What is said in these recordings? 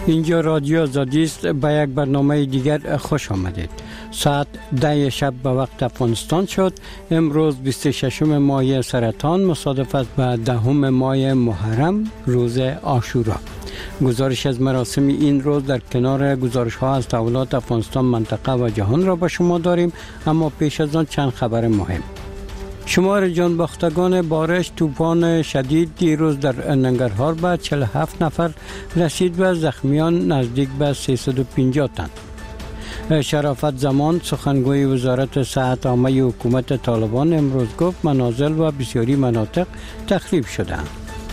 اینجا رادیو آزادی است. به یک برنامه دیگر خوش آمدید. ساعت 10 شب به وقت افغانستان شد. امروز 26 ماه سرطان مصادف است با 10 ماه محرم، روز عاشورا. گزارش از مراسم این روز در کنار گزارش ها از تحولات افغانستان، منطقه و جهان را به شما داریم، اما پیش از آن چند خبر مهم. شمار جانباختگان بارش طوفان شدید دیروز در ننگرهار به 47 نفر رسید و زخمیان نزدیک به 350 تن. شرافت زمان سخنگوی وزارت صحت عامه حکومت طالبان امروز گفت منازل و بسیاری مناطق تخریب شدند.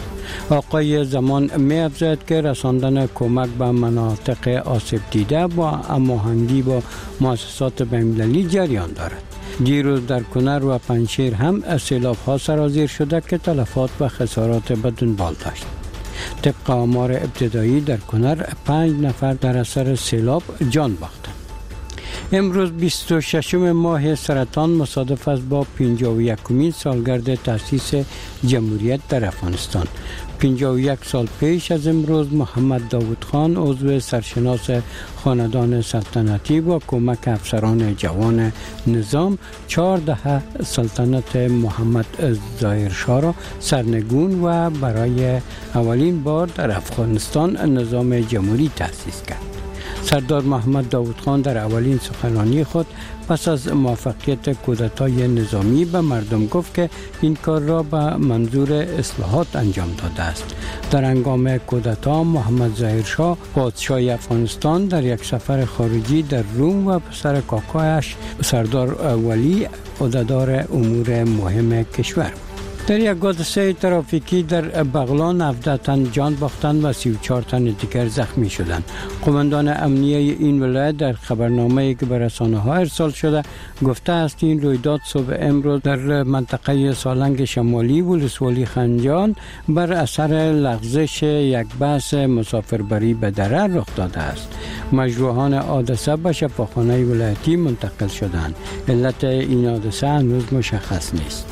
آقای زمان می افزاید که رساندن کمک به مناطق آسیب دیده با هماهنگی با مؤسسات بین‌المللی جریان دارد. دیروز در کنر و پنجشیر هم سیلاب ها سرازیر شده که تلفات و خسارات به دنبال داشت. طبق آمار ابتدایی در کنر 5 نفر در اثر سیلاب جان باختند. امروز 26 ماه سرطان مصادف است با 51مین سالگرد تأسیس جمهوریت در افغانستان. 51 سال پیش از امروز محمد داود خان عضو سرشناس خاندان سلطنتی با کمک افسران جوان نظام 14 سلطنت محمد ظاهر شاه را سرنگون و برای اولین بار در افغانستان نظام جمهوری تأسیس کرد. سردار محمد داود خان در اولین سخنرانی خود پس از موفقیت کودتای نظامی به مردم گفت که این کار را به منظور اصلاحات انجام داده است. در هنگام کودتا محمد ظاهر شاه پادشاه افغانستان در یک سفر خارجی در روم و پسر کاکایش سردار ولی عهدهدار امور مهم کشور. در یک حادثه ترافیکی در بغلان 17 تن جان باختند و 34 تن دیگر زخمی شدند. قماندان امنیه این ولایت در خبرنامه‌ای که به رسانه‌ها ارسال شده گفته است این رویداد صبح امروز در منطقه سالنگ شمالی ولسوالی خنجان بر اثر لغزش یک بس مسافربری به دره رخ داده است. مجروحان حادثه به شفاخانه ولایتی منتقل شدند. علت این حادثه هنوز مشخص نیست.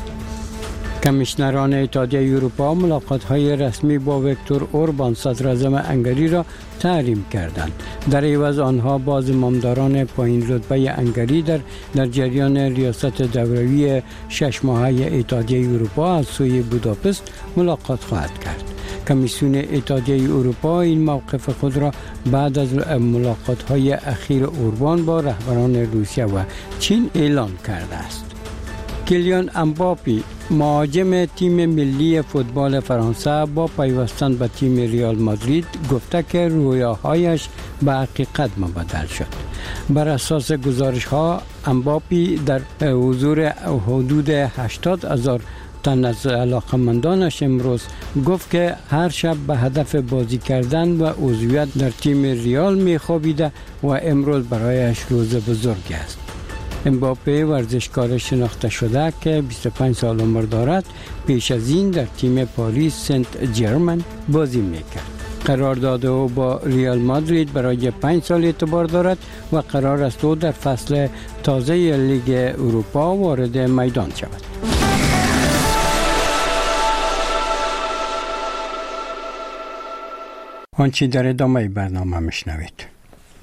کمیشنران اتحادیه اروپا ملاقات‌های رسمی با ویکتور اوربان صدراعظم هنگری را تحریم کردند. در عوض آنها با زمامداران پایین رتبه هنگری در جریان ریاست دوروی 6 ماهه اتحادیه اروپا از سوی بوداپست ملاقات خواهد کرد. کمیسیون اتحادیه اروپا این موقف خود را بعد از ملاقات‌های اخیر اوربان با رهبران روسیه و چین اعلان کرده است. کیلیان امباپی مهاجم تیم ملی فوتبال فرانسه با پیوستن به تیم ریال مادرید گفته که رویاهایش به حقیقت مبدل شد. بر اساس گزارش ها امباپی در حضور حدود 80,000 تن از علاقمندانش امروز گفت که هر شب به هدف بازی کردن و عضویت در تیم ریال میخوابیده و امروز برایش روز بزرگی است. امباپه ورزشکار شناخته شده که 25 سال عمر دارد پیش از این در تیم پاریس سنت جرمن بازی میکرد. قرارداد او با ریال مادرید برای 5 سال اعتبار دارد و قرار است او در فصل تازه لیگ اروپا وارد میدان شود. آنچه در ادامه برنامه میشنوید.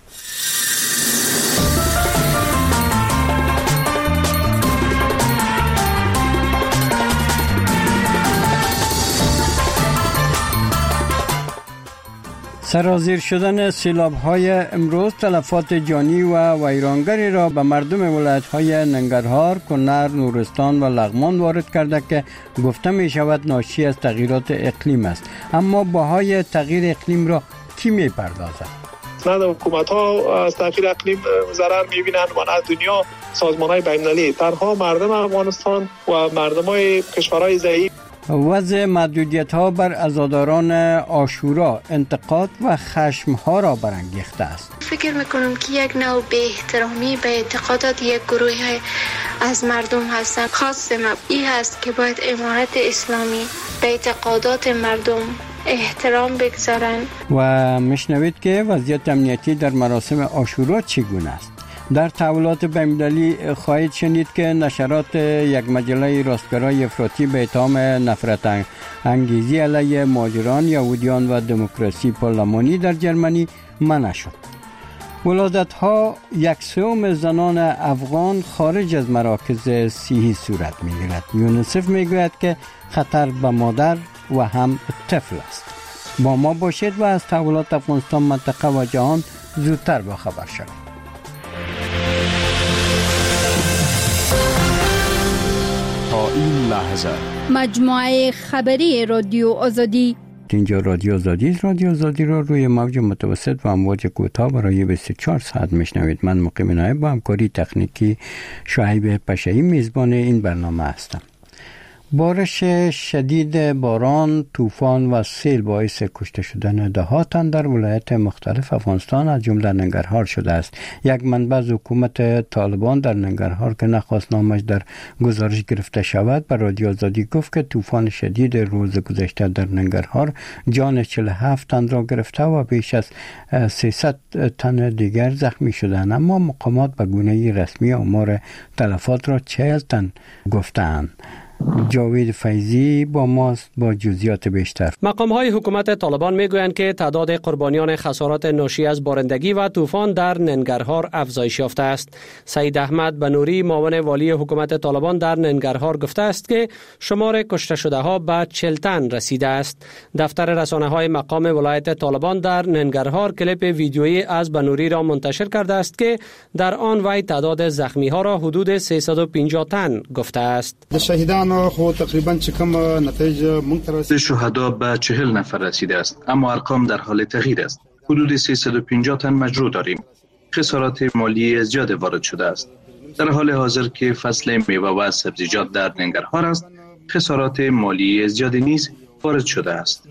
سرازیر شدن سیلاب‌های امروز تلفات جانی و ویرانگری را به مردم ولایت‌های ننگرهار، کنر، نورستان و لغمان وارد کرده که گفته می شود ناشی از تغییرات اقلیم است. اما بهای تغییر اقلیم را کی می پردازد؟ نه حکومت ها از تغییر اقلیم ضرر می‌بینند و نه دنیا، سازمان‌های بین‌المللی. تنها مردم افغانستان و مردم‌های کشورهای ضعیف. وضع محدودیت‌ها بر عزاداران عاشورا انتقاد و خشم‌ها را برانگیخته است. فکر می‌کنم که یک نوع به احترامی به اعتقادات یک گروه از مردم هستند. خاص این هست که باید امارت اسلامی به اعتقادات مردم احترام بگذارند. و میشنوید که وضعیت امنیتی در مراسم عاشورا چگونه است. در تحولات بین‌المللی خواهید شنید که نشرات یک مجله راستگرای افراطی به اتهام نفرت انگیزی علیه مهاجران، یهودیان و دموکراسی پارلمانی در جرمنی منع شد. ولادت‌ها 1/3 زنان افغان خارج از مراکز صحی صورت می‌گیرد. یونیسف میگوید که خطر به مادر و هم طفل است. با ما باشید و از تحولات افغانستان، منطقه و جهان زودتر باخبر شوید. تا این لحظه مجموعه خبری رادیو آزادی. اینجا رادیو آزادی است. رادیو آزادی را روی موج متوسط و امواج کوتاه برای 24 ساعت میشنوید. من مقیم نایب با همکاری تکنیکی شعیب پشایی میزبان این برنامه هستم. بارش شدید باران، طوفان و سیل باعث کشته شدن ده‌ها تن در ولایت مختلف افغانستان از جمله ننگرهار شده است. یک منبع از حکومت طالبان در ننگرهار که نخواست نامش در گزارش گرفته شود به رادیو آزادی گفت که طوفان شدید روز گذشته در ننگرهار جان 47 تن را گرفته و بیش از 300 تن دیگر زخمی شدند، اما مقامات به گونه رسمی آمار تلفات را 40 تن گفتند. جاوید فیضی با ماست با جزئیات بیشتر. مقام‌های حکومت طالبان میگویند که تعداد قربانیان خسارات ناشی از بارندگی و طوفان در ننگرهار افزایش یافته است. سید احمد بنوری معاون والی حکومت طالبان در ننگرهار گفته است که شمار کشته شده ها به 40 تن رسیده است. دفتر رسانه‌های مقام ولایت طالبان در ننگرهار کلیپ ویدیویی از بنوری را منتشر کرده است که در آن وی تعداد زخمی ها را حدود 350 تن گفته است. شهدا به 40 نفر رسیده است، اما ارقام در حال تغییر است. حدود 350 تن مجروح داریم. خسارات مالی زیاد وارد شده است. در حال حاضر که فصل میوه و سبزیجات در ننگرهار است، خسارات مالی زیاد نیز وارد شده است.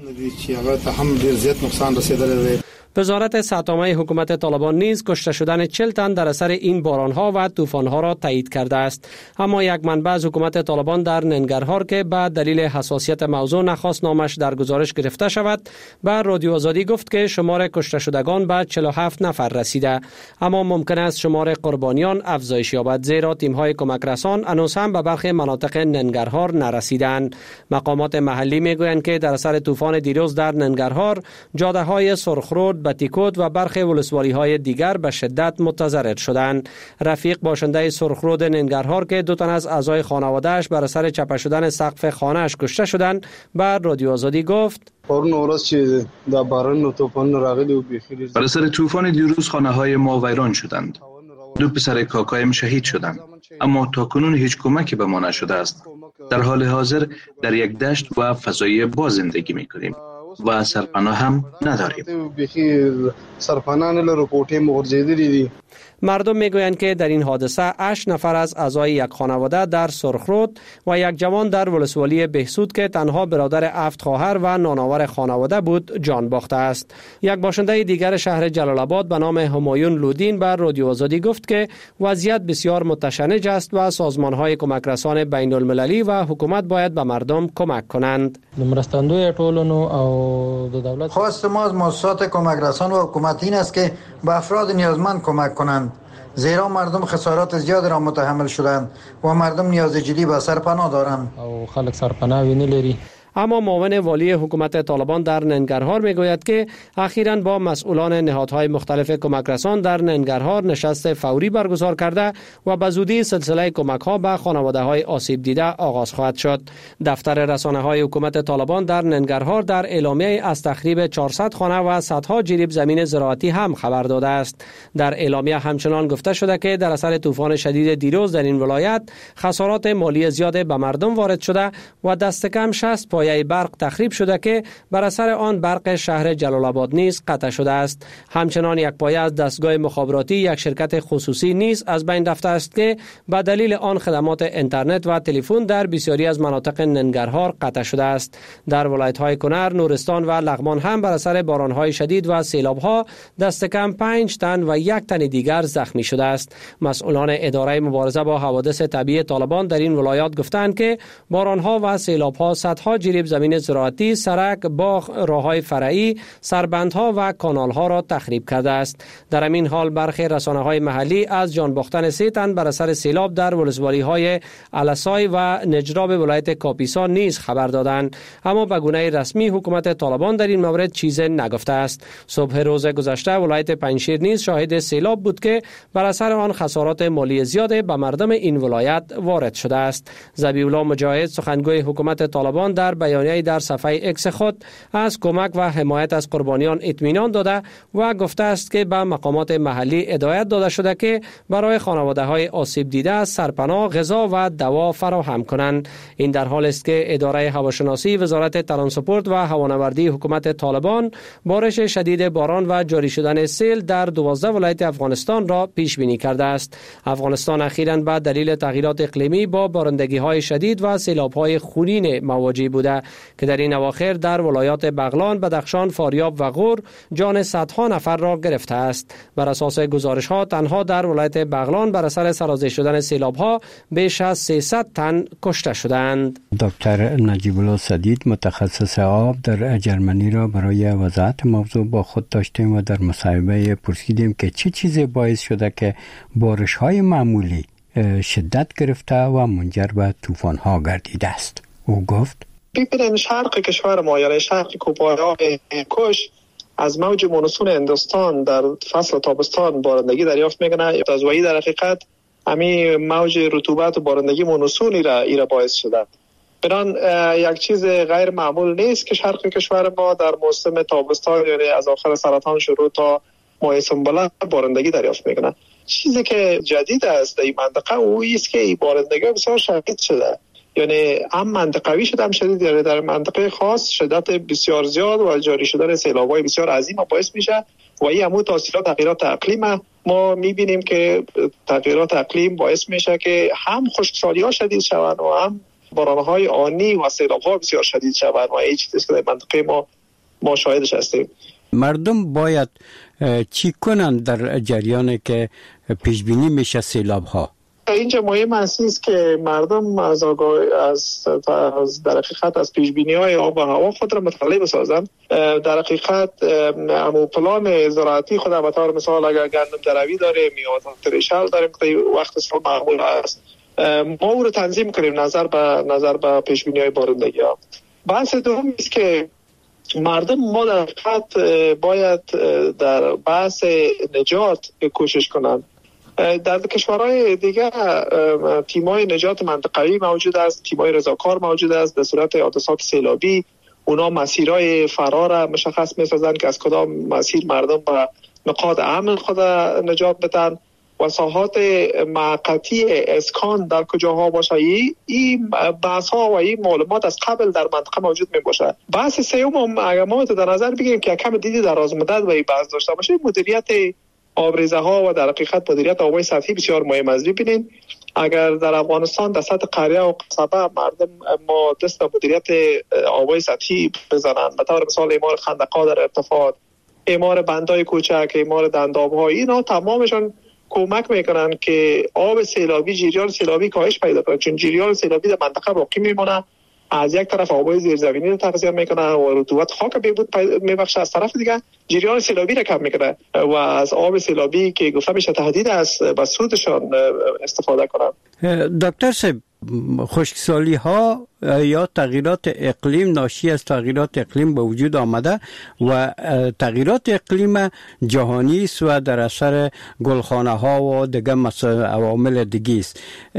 وزارت صحت‌عامه حکومت طالبان نیز کشته شدن 40 تن در اثر این باران‌ها و طوفان‌ها را تایید کرده است. اما یک منبع از حکومت طالبان در ننگرهار که به دلیل حساسیت موضوع نخواست نامش در گزارش گرفته شود، به رادیو آزادی گفت که شمار کشته شدگان به 47 نفر رسیده، اما ممکن است شمار قربانیان افزایش یابد، زیرا تیم‌های کمک رسان هنوز هم به برخی مناطق ننگرهار نرسیدند. مقامات محلی میگویند که در اثر طوفان دیروز در ننگرهار جاده‌های سرخرود، بتیکوت و برخی ولسوالی‌های دیگر به شدت متضرر شدند. رفیق باشنده سرخرود ننگرهار که 2 تن از اعضای خانواده‌اش بر اثر چپه شدن سقف خانه‌اش کشته شدند، بر رادیو آزادی گفت: بر اثر طوفان دیروز خانه‌های ما ویران شدند. 2 پسر کاکایم شهید شدند، اما تاکنون هیچ کمکی به ما نشده است. در حال حاضر در یک دشت و فضای باز زندگی می‌کنیم و سرپناه هم نداریم. مردم میگویند که در این حادثه 8 نفر از اعضای یک خانواده در سرخرود و یک جوان در ولسوالی بهسود که تنها برادر 7 خواهر و نانآور خانواده بود جان باخته است. یک باشنده دیگر شهر جلال آباد به نام همایون لودین بر رادیو آزادی گفت که وضعیت بسیار متشنج است و سازمان‌های کمک رسان بین المللی و حکومت باید به مردم کمک کنند. خواست ما از مؤسسات کمک رسان و حکومت این است که به افراد نیازمند کمک کنند، زیرا مردم خسارات زیاد را متحمل شدند و مردم نیاز جدی به سرپناه دارند. اما معاون والی حکومت طالبان در ننگرهار میگوید که اخیراً با مسئولان نهادهای مختلف کمک رسان در ننگرهار نشست فوری برگزار کرده و به زودی سلسله کمک‌ها به خانواده‌های آسیب دیده آغاز خواهد شد. دفتر رسانه‌های حکومت طالبان در ننگرهار در اعلامیه از تخریب 400 خانه و صدها جریب زمین زراعتی هم خبر داده است. در اعلامیه همچنان گفته شده که در اثر طوفان شدید دیروز در این ولایت خسارات مالی زیاد به مردم وارد شده و دست کم 60 پایه برق تخریب شده که بر اثر آن برق شهر جلال آباد نیز قطع شده است. همچنان یک پایه از دستگاه مخابراتی یک شرکت خصوصی نیز از بین رفته است که به دلیل آن خدمات اینترنت و تلفن در بسیاری از مناطق ننگرهار قطع شده است. در ولایت‌های کنر، نورستان و لغمان هم بر اثر باران‌های شدید و سیلاب‌ها دست کم 5 تن و 1 تن دیگر زخمی شده است. مسئولان اداره مبارزه با حوادث طبیعی طالبان در این ولایات گفتند که باران‌ها و سیلاب‌ها صدها تخریب زمین زراعتی، سرک، باغ، راههای فرعی، سربندها و کانالها را تخریب کرده است. در همین حال برخی رسانه‌های محلی از جان باختن 3 تن بر اثر سیلاب در ولسوالی‌های الاسای و نجراب ولایت کاپیسا نیز خبر دادند، اما به گونه رسمی حکومت طالبان در این مورد چیزی نگفته است. صبح روز گذشته ولایت پنجشیر نیز شاهد سیلاب بود که بر اثر آن خسارات مالی زیاد به مردم این ولایت وارد شده است. ذبیح الله مجاهد سخنگوی حکومت طالبان در بیانیه‌ای در صفحه اکس خود از کمک و حمایت از قربانیان اطمینان داده و گفته است که به مقامات محلی هدایت داده شده که برای خانواده‌های آسیب دیده سرپناه، غذا و دوا فراهم کنند. این در حال است که اداره هواشناسی وزارت ترانسپورت و هوانوردی حکومت طالبان بارش شدید باران و جاری شدن سیل در 12 ولایت افغانستان را پیش بینی کرده است. افغانستان اخیراً به دلیل تغییرات اقلیمی با بارندگی‌های شدید و سیلاب‌های خونین مواجه بوده که در این اواخر در ولایات بغلان، بدخشان، فاریاب و غور جان صدها نفر را گرفته است. بر اساس گزارش‌ها تنها در ولایت بغلان بر اثر سرازیر شدن سیلاب‌ها بیش از 300 تن کشته شدند. دکتر نجیب الله سدید متخصص آب در جرمنی را برای وضاحت موضوع با خود داشتیم و در مصاحبه پرسیدیم که چه چیزی باعث شده که بارش‌های معمولی شدت گرفته و منجر به طوفان‌ها گردیده است. او گفت ببینید شرق کشور ما یعنی شرق کوپای‌های کش از موج مونسون هندوستان در فصل تابستان بارندگی دریافت میکنه. از وی در حقیقت همین موج رطوبت و بارندگی مونسونی را باعث شده. بران یک چیز غیر معمول نیست که شرق کشور ما در موسم تابستان یعنی از آخر سرطان شروع تا ماه سنبله بارندگی دریافت میکنه. چیزی که جدید است در این منطقه او است که این بارندگی بسیار شدید شده، یعنی هم منطقوی شده هم شدید، یعنی در منطقه خاص شدت بسیار زیاد و جاری شدن سیلاب‌های بسیار عظیم باعث میشه و این همون تاثیرات تغییرات اقلیم ما میبینیم که تغییرات اقلیم باعث میشه که هم خشکسالی‌ها شدید شوند و هم باران‌های آنی و سیلاب‌ها بسیار شدید شوند و این چیزی که در منطقه ما شاهدش هستیم. مردم باید چی کنند در جریانی که پیش بینی میشه سیلاب‌ها؟ اینجا مهم است که مردم از در حقیقت از پیشبینی‌های آب و هوا خود را مطلع بسازند. در حقیقت همون پلان زراعتی خود به طور مثال اگر گندم دروی داریم یا تریشل داریم که وقت سال معمول است، ما او رو تنظیم کنیم نظر به پیشبینی‌های بارندگی ها. بحث دوم است که مردم ما در حقیقت باید در بحث نجات کوشش کنند. در کشورهای دیگه تیم‌های نجات منطقه‌ای موجود است، تیم‌های رضاکار موجود است. در صورت حادثات سیلابی اونا مسیرهای فرار مشخص می‌سازند که از کدام مسیر مردم به نقاط امن خود نجات بدن و ساحات موقتی اسکان در کجاها باشه. این بحث‌ها و این معلومات از قبل در منطقه موجود می‌باشه. بحث سوم اگر ما در نظر بگیریم که کم دیدی دراز مدت و این بحث داشته باشه، مدیریت آبریزه ها و در حقیقت مدیریت آبای سطحی بسیار مهم است. ببینید اگر در افغانستان در سطح قریه و قصبه مردم ما دست به مدیریت آبای سطحی بزنند، به طور مثال اعمار خندق‌ها در ارتفاعات، اعمار بندای کوچک، اعمار دنداب‌ها، اینا تمامشان کمک میکنن که آب سیلابی، جریان سیلابی کاهش پیدا کنه، چون جریان سیلابی در منطقه باقی میمونه. از یک طرف آبای زیرزمینی رو تغذیه میکنه و رطوبت خاک بهبود میبخشه، از طرف دیگه جریان سیلابی رو کم میکنه و از آب سیلابی که گفته میشه تهدید است به سودشان استفاده کنن. دکتر صاحب، خشکسالی ها یا تغییرات اقلیم ناشی از تغییرات اقلیم به وجود آمده و تغییرات اقلیم جهانی است و در اثر گلخانه ها و دیگه عوامل دیگه است.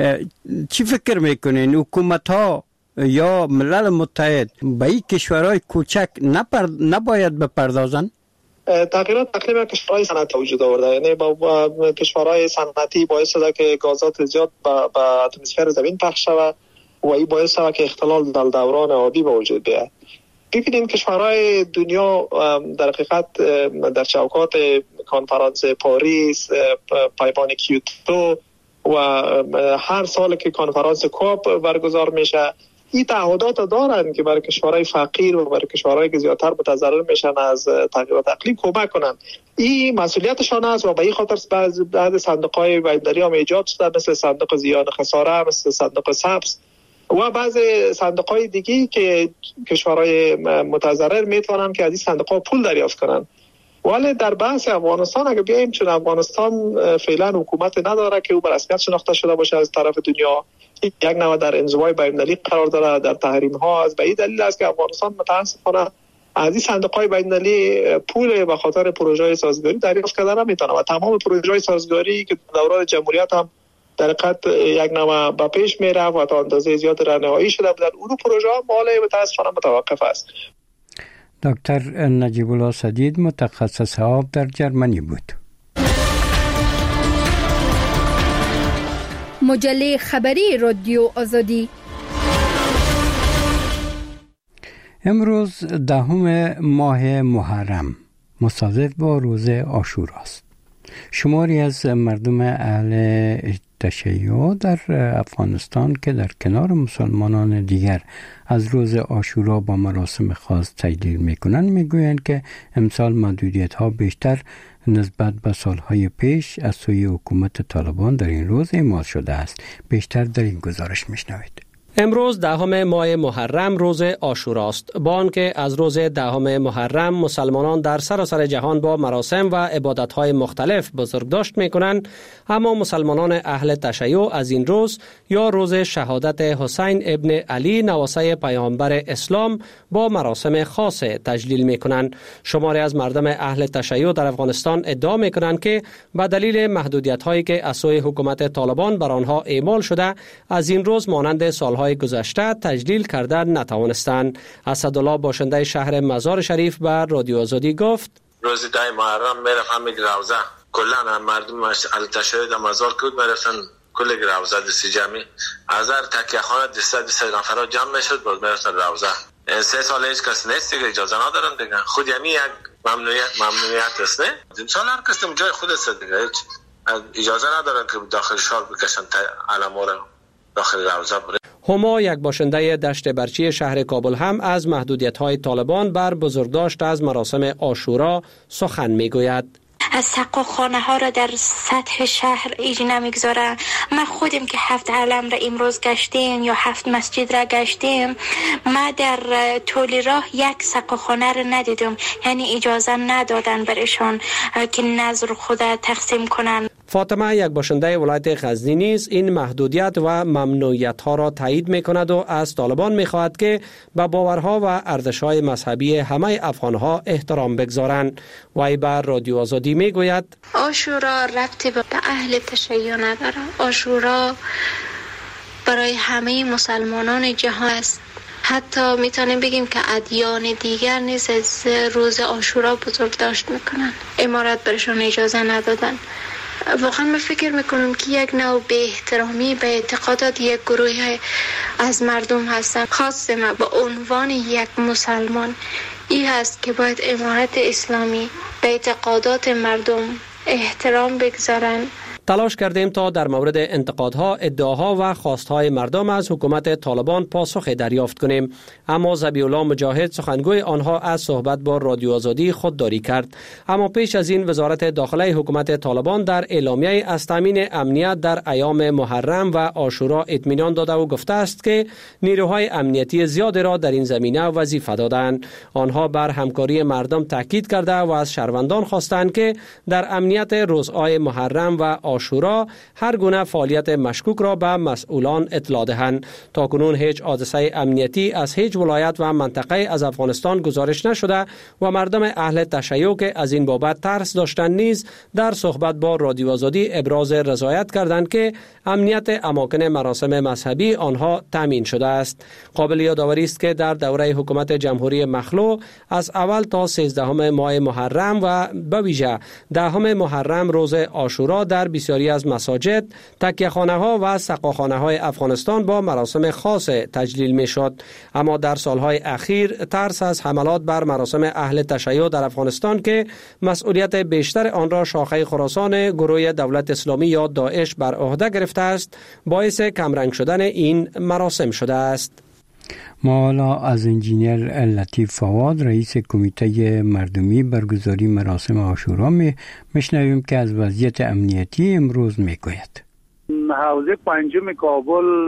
چی فکر میکنین حکومت ها یا ملل متحد به این کشورهای کوچک نباید بپردازن؟ تغییرات اقلیم کشورهای صنعتی وجود آورده، یعنی با کشورهای صنعتی باعث شده که گازات زیاد به اتمسفر زمین پخش شود و این باعث شده که اختلال در دوران آبی به وجود بیاید. ببینید کشورهای دنیا در حقیقت در چوکات کنفرانس پاریس، پیمان کیوتو و هر سال که کنفرانس کوپ برگزار میشه، این تعهدات دارند که برای کشورهای فقیر و برای کشورهایی که زیادتر متضرر میشن از تغییرات اقلیم کمک کنند. این مسئولیتشان است و به این خاطر بعض صندوق‌های بین‌المللی هم ایجاد شده، مثل صندوق زیان خساره، مثل صندوق سبز و بعضی صندوق‌های دیگی که کشورهای متضرر میتونن که از این صندوق‌ها پول دریافت کنن. ولی در بحث افغانستان اگه بیایم، چون افغانستان فعلا حکومت نداره که او به رسمیت شناخته شده باشه از طرف دنیا، یک نوع در انزوای بین‌المللی قرار داره، در تحریم‌ها. از به این دلیل است که افغانستان متأسفانه از این صندوق‌های بین‌المللی پول به خاطر پروژه‌های سازگاری دریافت کردن نمیتونه و تمام پروژه‌های سازگاری که دوران جمهوریت هم در حقیقت یک نوع به پیش میره و تا اندازه زیاد رانهایی شده بودن، اون پروژه ها مال متاسفانه متوقف است. دکتر نجیب الله سدید متخصص آب در جرمنی بود. مجله خبری رادیو آزادی. امروز 10 ماه محرم مصادف با روز عاشورا است. شماری از مردم اهل تشیع در افغانستان که در کنار مسلمانان دیگر از روز عاشورا با مراسم خاص تجلیل میکنند میگویند که امسال محدودیت‌ها بیشتر نسبت به سالهای پیش از سوی حکومت طالبان در این روز اعمال شده است. بیشتر در این گزارش میشنوید. امروز 10 ماه محرم روز عاشورا است. با آنکه از روز 10 محرم مسلمانان در سراسر جهان با مراسم و عبادت‌های مختلف بزرگداشت می‌کنند، اما مسلمانان اهل تشیع از این روز یا روز شهادت حسین ابن علی نواسه پیامبر اسلام با مراسم خاص تجلیل می‌کنند. شماری از مردم اهل تشیع در افغانستان ادعا می‌کنند که به دلیل محدودیت‌هایی که از سوی حکومت طالبان بر آنها اعمال شده، از این روز مانند سال‌های گذشته تجلیل کردن نتوانستند. اسدالله باشنده شهر مزار شریف بر رادیو آزادی گفت: روز 10 محرم میرفتن میگه روزه، کلا مردم اهل تشیع در مزار که میرفتن کل روزه دستی جمعی از هر تکیه خانه 200 نفر جمع میشد باز میرفتن روزه. 3 سال هیچ کس نیست دیگه، اجازه ندارن دیگه. خود یعنی یک ممنوعیت است. نه امسال هر کس جای خود است دیگه، هیچ اجازه ندارن که داخل شهر بکشن علما را داخل روزه بره. هما، یک باشنده دشت برچی شهر کابل، هم از محدودیت‌های طالبان بر بزرگداشت از مراسم عاشورا سخن می‌گوید. از سقاخانه ها را در سطح شهر ایجی نمیگذاره. ما خودم که 7 علم را امروز گشتیم یا 7 مسجد را گشتیم، ما در طول راه یک سقاخانه را ندیدم، یعنی اجازه ندادن برشان که نظر خود تقسیم کنن. فاطمه، یک باشنده ولایت غزنی، نیز این محدودیت و ممنوعیت ها را تایید می کند و از طالبان می خواهد که به باورها و ارزش‌های مذهبی همه افغان‌ها احترام بگذارند. وی بر رادیو آزادی می گوید: عاشورا ربطی به اهل تشیع نداره. عاشورا برای همه مسلمانان جهان است. حتی میتونیم بگیم که ادیان دیگر نیز از روز عاشورا بزرگداشت میکنن. امارت برشان اجازه ندادن. واقعا من فکر میکنم که یک نوع به احترامی به اعتقادات یک گروه از مردم هستن. خاص ما به عنوان یک مسلمان این هست که باید امارت اسلامی به اعتقادات مردم احترام بگذارن. تلاش کردیم تا در مورد انتقادها، ادعاها و خواستهای مردم از حکومت طالبان پاسخ دریافت کنیم، اما ذبیح الله مجاهد، سخنگوی آنها، از صحبت با رادیو آزادی خودداری کرد. اما پیش از این وزارت داخله حکومت طالبان در اعلامیه از تامین امنیت در ایام محرم و عاشورا اطمینان داده و گفته است که نیروهای امنیتی زیادی را در این زمینه وظیفه دادند. آنها بر همکاری مردم تاکید کرده و از شهروندان خواستند که در امنیت روزهای محرم و عاشورا هر گونه فعالیت مشکوک را به مسئولان اطلاع دهند. تاکنون هیچ حادثه امنیتی از هیچ ولایت و منطقه از افغانستان گزارش نشده و مردم اهل تشیع که از این بابت ترس داشتند نیز در صحبت با رادیو آزادی ابراز رضایت کردند که امنیت اماکن مراسم مذهبی آنها تامین شده است. قابل یادآوری است که در دوره حکومت جمهوری مخلوع از اول تا 13 ماه محرم و به ویژه 10 محرم روز عاشورا در بسیاری از مساجد، تکیه‌خانه ها و سقاخانه های افغانستان با مراسم خاص تجلیل می شد. اما در سالهای اخیر ترس از حملات بر مراسم اهل تشیع در افغانستان که مسئولیت بیشتر آن را شاخه خراسان گروه دولت اسلامی یا داعش بر عهده گرفته است، باعث کمرنگ شدن این مراسم شده است. ما حالا از انجینیر لطیف فواد، رئیس کمیته مردمی برگزاری مراسم عاشورا میشنویم که از وضعیت امنیتی امروز میگوید. حوزه 5 کابل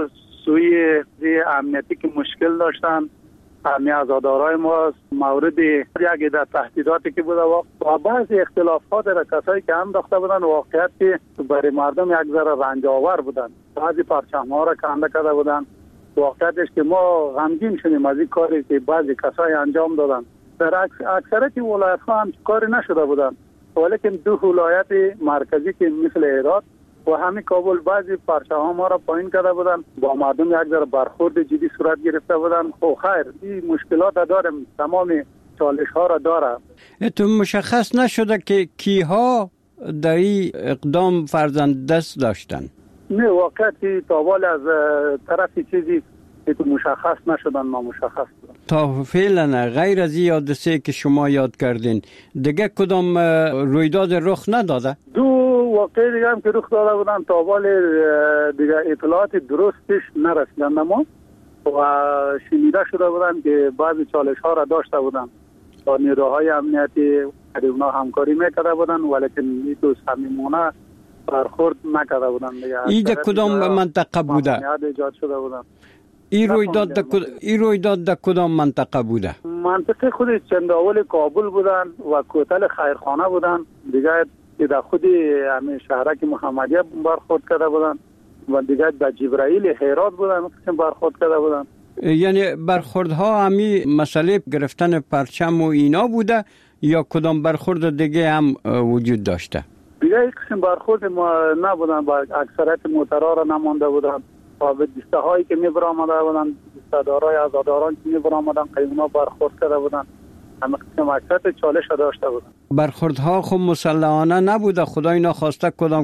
سوی امنیتی که مشکل داشتن، همه عزادارای ما مورد یک عده تهدیداتی که بوده و بعضی اختلافات را کسایی که هم داشته بودن واقعیت که برای مردم یک ذره رنج آور بودن. بعضی پرچم‌ها را کنده کرده بودن. واقعیتش که ما غمگین شدیم از این کاری که بعضی کسایی انجام دادن. در اکثریت ولایت‌ها هم کاری نشده بودن، ولیکن دو ولایت مرکزی که مثل هرات و همین کابل بعضی پرچم‌ها ما را پایین کرده بودن، با مردم یک ذره برخورد جدی صورت گرفته بودن. خیر این مشکلات داریم، تمام چالش‌ها را داره. تو مشخص نشده که کیها در این اقدام فرزند دست داشتن؟ نه واقعی تاوال از طرف چیزی که مشخص نشدن، ما مشخص بودن. تا فعلا غیر از این حادثه که شما یاد کردین دیگه کدام رویداد رخ نداده؟ دو واقعی دیگه هم که رخ داده بودن تاوال دیگه اطلاعات درستش نرسیدن ما و شنیده شده بودن که بعضی چالش ها را داشته بودن با نیروهای امنیتی، اونا همکاری میکرده بودن ولیکن این دو صمیمانه برخورد نکرده بودن. این در کدام منطقه بوده؟ ایجاد شده بودن. این رویداد در کدام منطقه بوده؟ منطقه خود چنداول کابل بودن و کوتل خیرخانه بودن، دیگه در خود همین شهرک محمدیه برخورد کرده بودن و دیگه در جبرائیل هرات بودن برخورد کرده بودن. یعنی برخوردها همی مسئله گرفتن پرچم و اینا بوده یا کدام برخورد دیگه هم وجود داشته؟ دیگه یک قسم برخورد ما نبودن، با اکثریت موترها را نمانده بودن و به دسته هایی که می برآمده بودن، دسته دارای عزاداران که می برآمدن قیمونا برخورد کرده بودن، همه قسم اکثریت چالش داشته بودن. برخوردها خب مسلحانه نبوده؟ خدای نخواسته کدام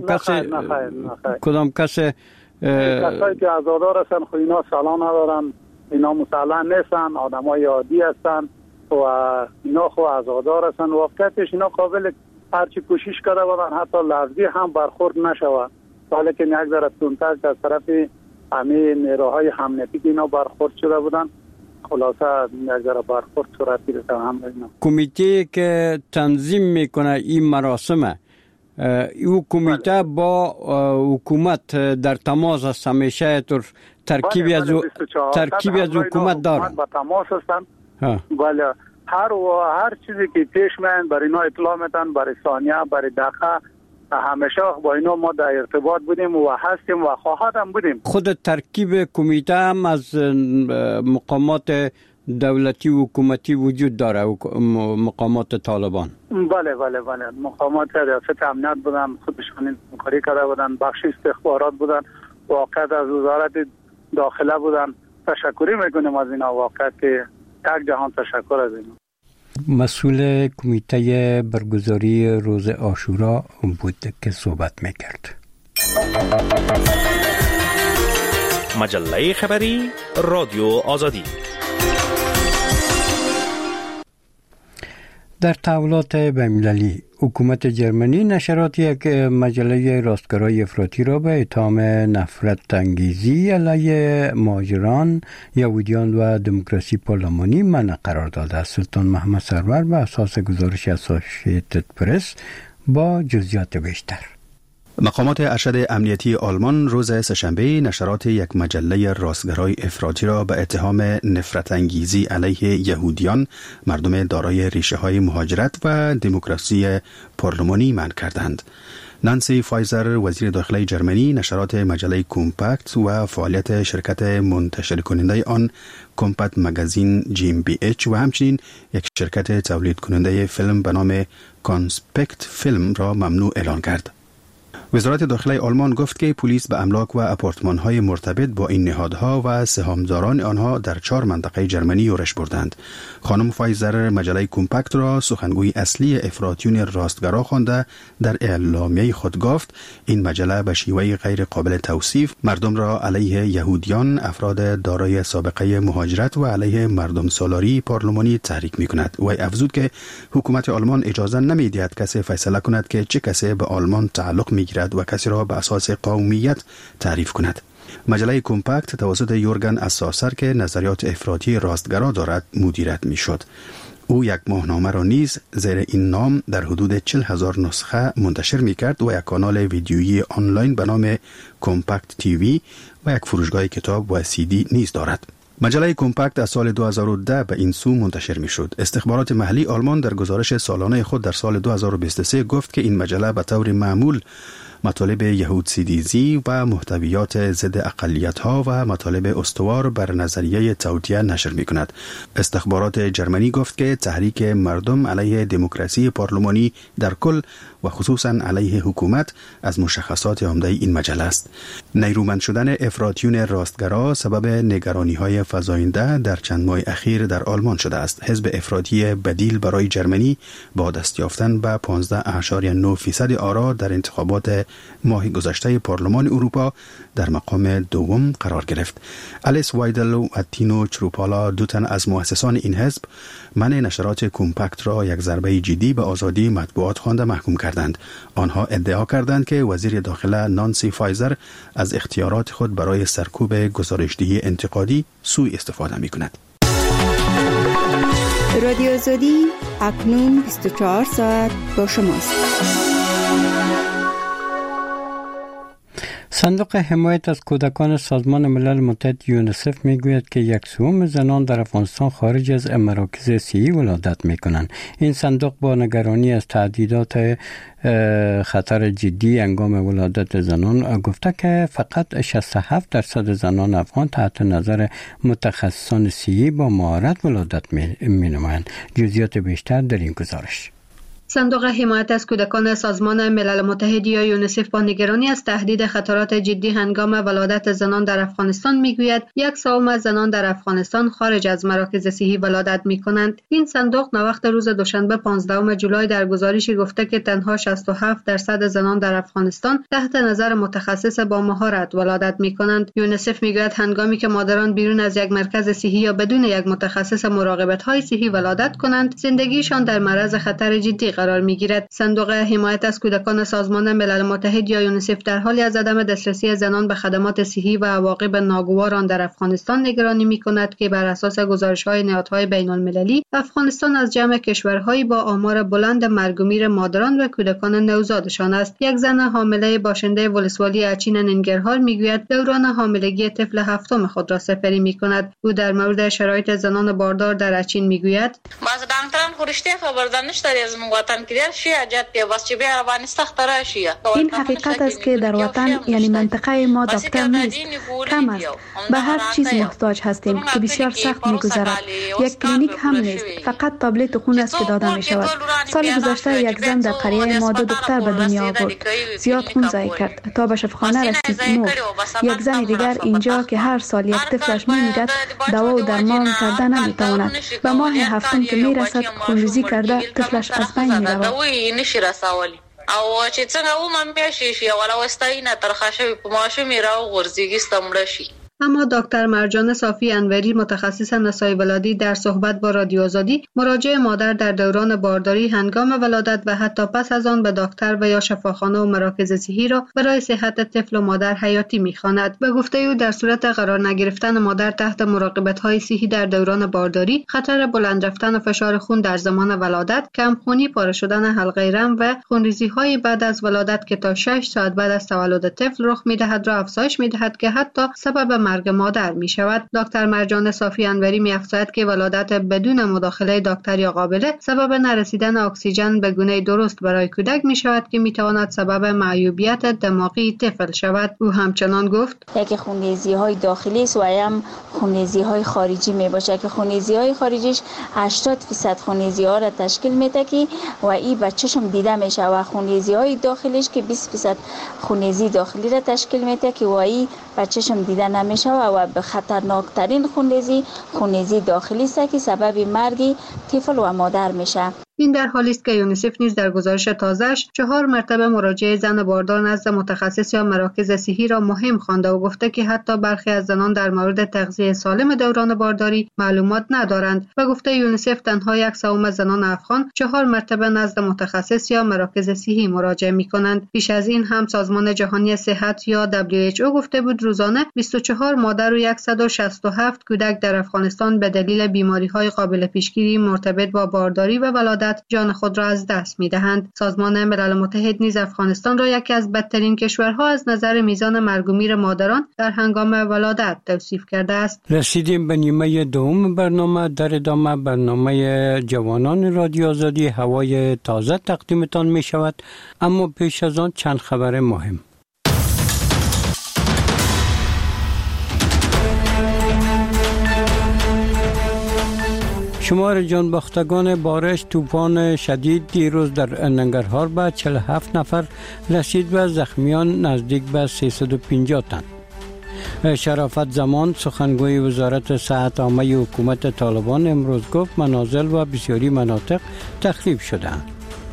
کسی کسایی که عزادار هستن خود اینا سلاح ندارن، اینا مسلح نیستن، آدم های عادی هستن و اینا خود عزادار هستن. واقعیتش اینا قابل هرچی کوشش کرده بودن حتی لفظی هم برخورد نشود، ولیکن یک ذره تندتر از طرف همه نیروهای امنیتی که اینا برخورد شده بودن، خلاصه یک ذره برخورد صورت گرفته هم اینا. کمیته که تنظیم میکنه این مراسم، این کمیته با حکومت در تماس است همیشه؟ ترکیبی از حکومت داره؟ با تماس هستن. بله هر چیزی که پیش میاد برای اینا اطلاع میدن، برای ثانیه، برای دقیقه، همیشه با اینا ما در ارتباط بودیم و هستیم و خواهدم بودیم. خود ترکیب کمیته هم از مقامات دولتی و حکومتی وجود داره، مقامات طالبان؟ بله مقامات ریاست امنیت بودن، خودشون همکاری کرده بودن، بخش استخبارات بودن، واقعا از وزارت داخله بودن. تشکری میکنیم از اینا، واقعا که یک جهان تشکر از اینا. مسئول کمیته برگزاری روز عاشورا بود که صحبت میکرد. مجله خبری رادیو آزادی. در تحولات بین‌المللی حکومت جرمنی نشرات یک مجله راستگرای افراطی را به اتهام نفرت انگیزی علیه مهاجران، یهودیان و دموکراسی پارلمانی منع قرار داده است. سلطان محمد سرور به اساس گزارش اسوسییتد پرس با جزئیات بیشتر. مقامات ارشد امنیتی آلمان روز سه‌شنبه نشرات یک مجله راستگرای افراطی را به اتهام نفرت انگیزی علیه یهودیان، مردم دارای ریشه های مهاجرت و دموکراسی پارلمانی منع کردند. نانسی فایزر وزیر داخلی جرمنی نشرات مجله کمپکت و فعالیت شرکت منتشر کننده آن کمپکت مگزین جیم بی اچ و همچنین یک شرکت تولید کننده فیلم به نام کانسپکت فیلم را ممنوع اعلان کرد. وزارت داخلی آلمان گفت که پلیس به املاک و آپارتمان‌های مرتبط با این نهادها و سهامداران آنها در 4 منطقه جرمنی یورش بردند. خانم فایزر مجله کمپکت را سخنگوی اصلی افراطیون راستگرا خوانده در اعلامیه خود گفت این مجله به شیوه غیر قابل توصیف مردم را علیه یهودیان، افراد دارای سابقه مهاجرت و علیه مردم سالاری پارلمانی تحریک می‌کند و افزود که حکومت آلمان اجازه نمی‌دهد کسی فیصله کند که چه کسی به آلمان تعلق می‌گیرد و کسی را به اساس قومیت تعریف کند. مجله کمپکت توسط یورگن اساسر که نظریات افراطی راستگرا دارد مدیریت میشد. او یک ماهنامه را نیز زیر این نام در حدود 40,000 نسخه منتشر میکرد و یک کانال ویدیویی آنلاین به نام کمپکت تیوی و یک فروشگاه کتاب و CD نیز دارد. مجله کمپکت از سال 2010 به این سو منتشر می شد. استخبارات محلی آلمان در گزارش سالانه خود در سال 2023 گفت که این مجله به طور معمول مطالب یهود سیدیزی و محتویات ضد اقلیت‌ها و مطالب استوار بر نظریه توطئه نشر می‌کند. استخبارات جرمنی گفت که تحریک مردم علیه دموکراسی پارلمانی در کل و خصوصاً علیه حکومت از مشخصات عمده این مجله است. نیرومند شدن افراطیون راستگرا سبب نگرانی‌های فزاینده در چند ماه اخیر در آلمان شده است. حزب افراطی بدیل برای جرمنی با دست یافتن به 15.9% آرا در انتخابات ماه گذشته پارلمان اروپا در مقام دوم قرار گرفت. الیس وایدل و تینو چروپالا، دو تن از مؤسسان این حزب، منع نشرات کمپکت را یک ضربه جدی به آزادی مطبوعات خوانده محکوم کردند. آنها ادعا کردند که وزیر داخله نانسی فایزر از اختیارات خود برای سرکوب گزارشدهی انتقادی سوء استفاده می‌کند. رادیو آزادی اکنون 24 ساعت با شماست. صندوق حمایت از کودکان سازمان ملل متحد یونیسف میگوید که 1/3 زنان در افغانستان خارج از مراکز صحی ولادت میکنند. این صندوق با نگرانی از تهدیدات خطر جدی هنگام ولادت زنان گفته که فقط 67% زنان افغان تحت نظر متخصصان صحی با مهارت ولادت مینمایند. جزئیات بیشتر در این گزارش. صندوق حمایت از کودکان سازمان ملل متحد یا یونیسف با نگرانی از تهدید خطرات جدی هنگام ولادت زنان در افغانستان میگوید 1/3 از زنان در افغانستان خارج از مراکز صحی ولادت میکنند. این صندوق نوقت روز دوشنبه 15 جولای در گزارشی گفته که تنها 67% زنان در افغانستان تحت نظر متخصص با مهارت ولادت میکنند. یونیسف میگوید هنگامی که مادران بیرون از یک مرکز صحی یا بدون یک متخصص مراقبت های صحی ولادت کنند، زندگیشان در معرض خطر جدی قرار میگیرد. صندوق حمایت از کودکان سازمان ملل متحد یا یونیسف در حالی از عدم دسترسی زنان به خدمات صحی و عواقب ناگوار آن در افغانستان نگرانی میکند که بر اساس گزارش‌های نهادهای بین‌المللی افغانستان از جمع کشورهایی با آمار بلند مرگ و میر مادران و کودکان نوزادشان است. یک زن حامله باشنده ولسوالی اچین ننگرهار میگوید دوران حاملگی طفل هفتم خود را سپری میکند. او در مورد شرایط زنان باردار در اچین میگوید این حقیقت است که در وطن یعنی منطقه ما دکتر نیست، کم است، به هر چیز محتاج هستیم که بسیار سخت می‌گذرد. یک کلینیک هم نیست، فقط تابلت خون است که داده می‌شود. سال گذشته یک زن در قریه ما 2 دختر به دنیا آورد، زیاد خون ضایع کرد تا به شفاخانه رسید مرد. یک زن دیگر اینجا که هر سال یک طفلش می‌میرد دوا و درمان کرده نمی‌تواند، به ماه هفتم که میرسد خونریزی کرده طفلش از بین می‌رود. او چې څنګه ومه میاشي شي ولا وستاینه ترخه شوی په ماشومې راو غورځېږي ستمړه شي. اما دکتر مرجان صافی انوری متخصص نسای ولادی در صحبت با رادیو آزادی مراجع مادر در دوران بارداری هنگام ولادت و حتی پس از آن به دکتر و یا شفاخانه و مراکز صحی را برای صحت طفل و مادر حیاتی می‌خواند. به گفته او در صورت قرار نگرفتن مادر تحت مراقبت‌های صحی در دوران بارداری خطر بلند رفتن فشار خون در زمان ولادت، کمخونی، پاره شدن حلقه رم و خونریزی‌های بعد از ولادت که تا 6 ساعت بعد از تولد طفل رخ می‌دهد را افزایش می‌دهد که حتی سبب مرگ مادر می شود. دکتر مرجان صافی انوری می افزاید که ولادت بدون مداخله دکتر یا قابله سبب نرسیدن اکسیژن به گونه درست برای کودک می شود که می تواند سبب معیوبیت دماغی طفل شود. او همچنان گفت یکی خونریزی های داخلی است و هم خونریزی های خارجی می باشه که خونریزی های خارجیش 80% خونریزی ها را تشکیل میده که و این بچه‌شم دیده میشه و خونریزی های داخلیش که 20% خونریزی داخلی را تشکیل میده که و این بچه‌شم دیده نمیشه و به خطرناکترین خونریزی داخلی است که سبب مرگ طفل و مادر میشه. این در حالی است که یونیسف نیز در گزارش تازه‌اش 4 مرتبه مراجعه زن باردار نزد متخصص یا مراکز صحی را مهم خوانده و گفته که حتی برخی از زنان در مورد تغذیه سالم دوران بارداری معلومات ندارند. و گفته یونیسف تنها 1/3 زنان افغان 4 مرتبه نزد متخصص یا مراکز صحی مراجعه می‌کنند. پیش از این هم سازمان جهانی صحت یا WHO گفته بود روزانه 24 مادر و 167 کودک در افغانستان به دلیل بیماری‌های قابل پیشگیری مرتبط با بارداری و ولادت ولادت جان خود را از دست می‌دهند. سازمان ملل متحد نیز افغانستان را یکی از بدترین کشورها از نظر میزان مرگ و میر مادران در هنگام ولادت توصیف کرده است. رسیدیم به نیمه دوم برنامه. در ادامه برنامه جوانان رادیو آزادی هوای تازه تقدیمتان می شود، اما پیش از آن چند خبر مهم. شمار جانباختگان بارش طوفان شدید دیروز در ننگرهار به 47 نفر رسید و زخمیان نزدیک به 350 تن. شرافت زمان سخنگوی وزارت صحت عامه حکومت طالبان امروز گفت منازل و بسیاری مناطق تخریب شده‌اند.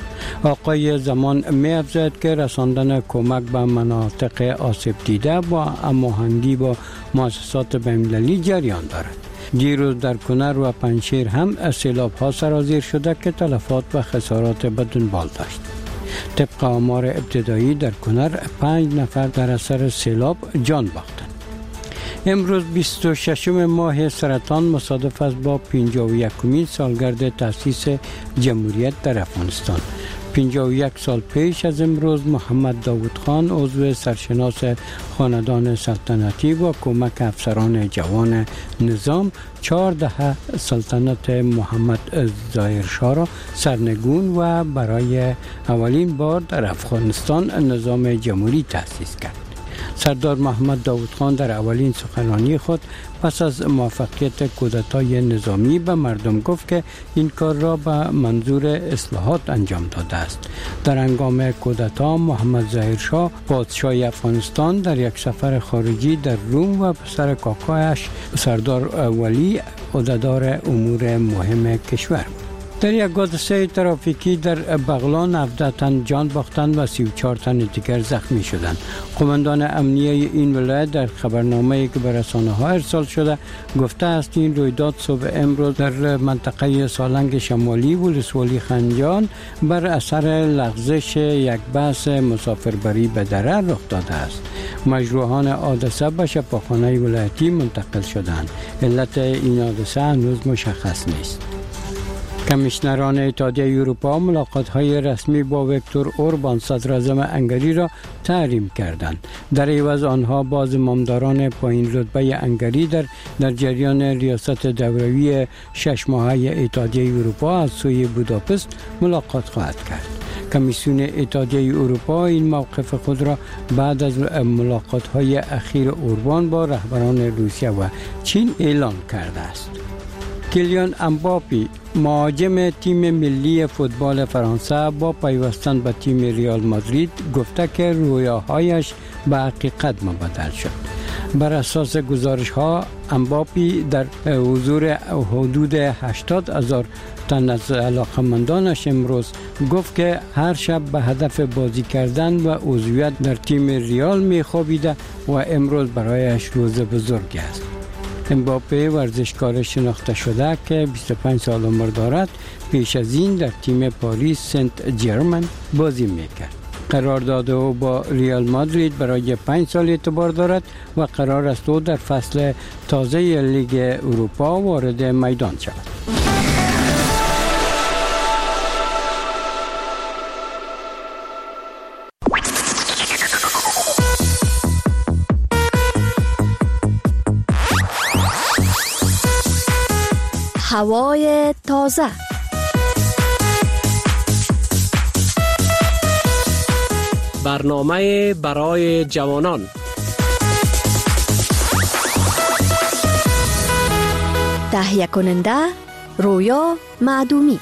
آقای زمان می افزاید که رساندن کمک به مناطق آسیب دیده با هماهنگی با مؤسسات بین‌المللی جریان دارد. دیروز در کنر و پنجشیر هم سیلاب ها سرازیر شده که تلفات و خسارات به دنبال داشت. طبق آمار ابتدایی در کنر 5 نفر در اثر سیلاب جان باختند. امروز 26 ماه سرطان مصادف است با 51مین سالگرد تأسیس جمهوریت در افغانستان. 51 سال پیش از امروز محمد داود خان عضو سرشناس خاندان سلطنتی و کمک افسران جوان نظام 4 دهه سلطنت محمد ظاهر شاه را سرنگون و برای اولین بار در افغانستان نظام جمهوری تأسیس کرد. سردار محمد داود خان در اولین سخنرانی خود پس از موفقیت کودتای نظامی به مردم گفت که این کار را به منظور اصلاحات انجام داده است. در هنگام کودتا محمد ظاهر شاه پادشاه افغانستان در یک سفر خارجی در روم و پسر کاکایش سردار ولی عهدهدار امور مهم کشور بود. در یک حادثه ترافیکی در بغلان 17 تن جان باختند و 34 تن دیگر زخمی شدند. قماندان امنیه این ولایت در خبرنامه‌ای که به رسانه‌ها ارسال شده گفته است این رویداد صبح امروز در منطقه سالنگ شمالی ولسوالی خنجان بر اثر لغزش یک بس مسافربری به دره رخ داده است. مجروحان حادثه به شفاخانه ولایتی منتقل شدند. علت این حادثه هنوز مشخص نیست. کمیشنران اتحادیه اروپا ملاقات‌های رسمی با ویکتور اوربان صدراعظم هنگری را تحریم کردند. در عوض آنها با زمامداران پایین رتبه هنگری در جریان ریاست دوروی 6 ماهه اتحادیه اروپا از سوی بوداپست ملاقات خواهد کرد. کمیسیون اتحادیه اروپا این موقف خود را بعد از ملاقات‌های اخیر اوربان با رهبران روسیه و چین اعلان کرده است. کیلیان امباپی مهاجم تیم ملی فوتبال فرانسه با پیوستن به تیم ریال مادرید گفته که رویاهایش به حقیقت مبدل شد. بر اساس گزارش ها امباپی در حضور حدود 80,000 تن از علاقمندانش امروز گفت که هر شب به هدف بازی کردن و عضویت در تیم ریال می خوابیده و امروز برایش روز بزرگی است. امباپه ورزشکار شناخته شده که 25 سال عمر دارد پیش از این در تیم پاریس سنت جرمن بازی میکرد. قرارداد او با ریال مادرید برای 5 سال اعتبار دارد و قرار است او در فصل تازه لیگ اروپا وارد میدان شود. هوای تازه. برنامه برای جوانان. تهیه کننده رویا معدومی.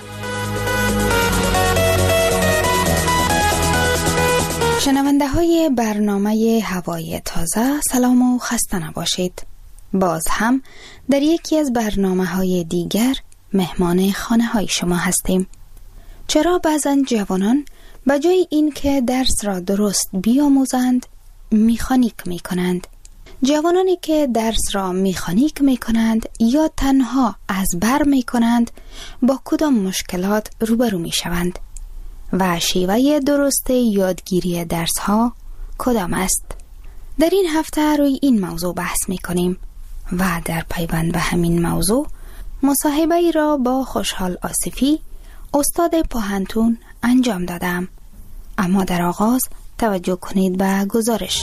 شنونده های برنامه هوای تازه سلام و خسته نباشید. باز هم در یکی از برنامه‌های دیگر مهمان خانه‌های شما هستیم. چرا بعضا جوانان به جای این که درس را درست بیاموزند میخانیک میکنند؟ جوانانی که درس را میخانیک میکنند یا تنها از بر میکنند با کدام مشکلات روبرو میشوند و شیوه درست یادگیری درس ها کدام است؟ در این هفته روی این موضوع بحث میکنیم و در پیوند به همین موضوع مصاحبه ای را با خوشحال آصفی استاد پوهنتون انجام دادم. اما در آغاز توجه کنید به گزارش.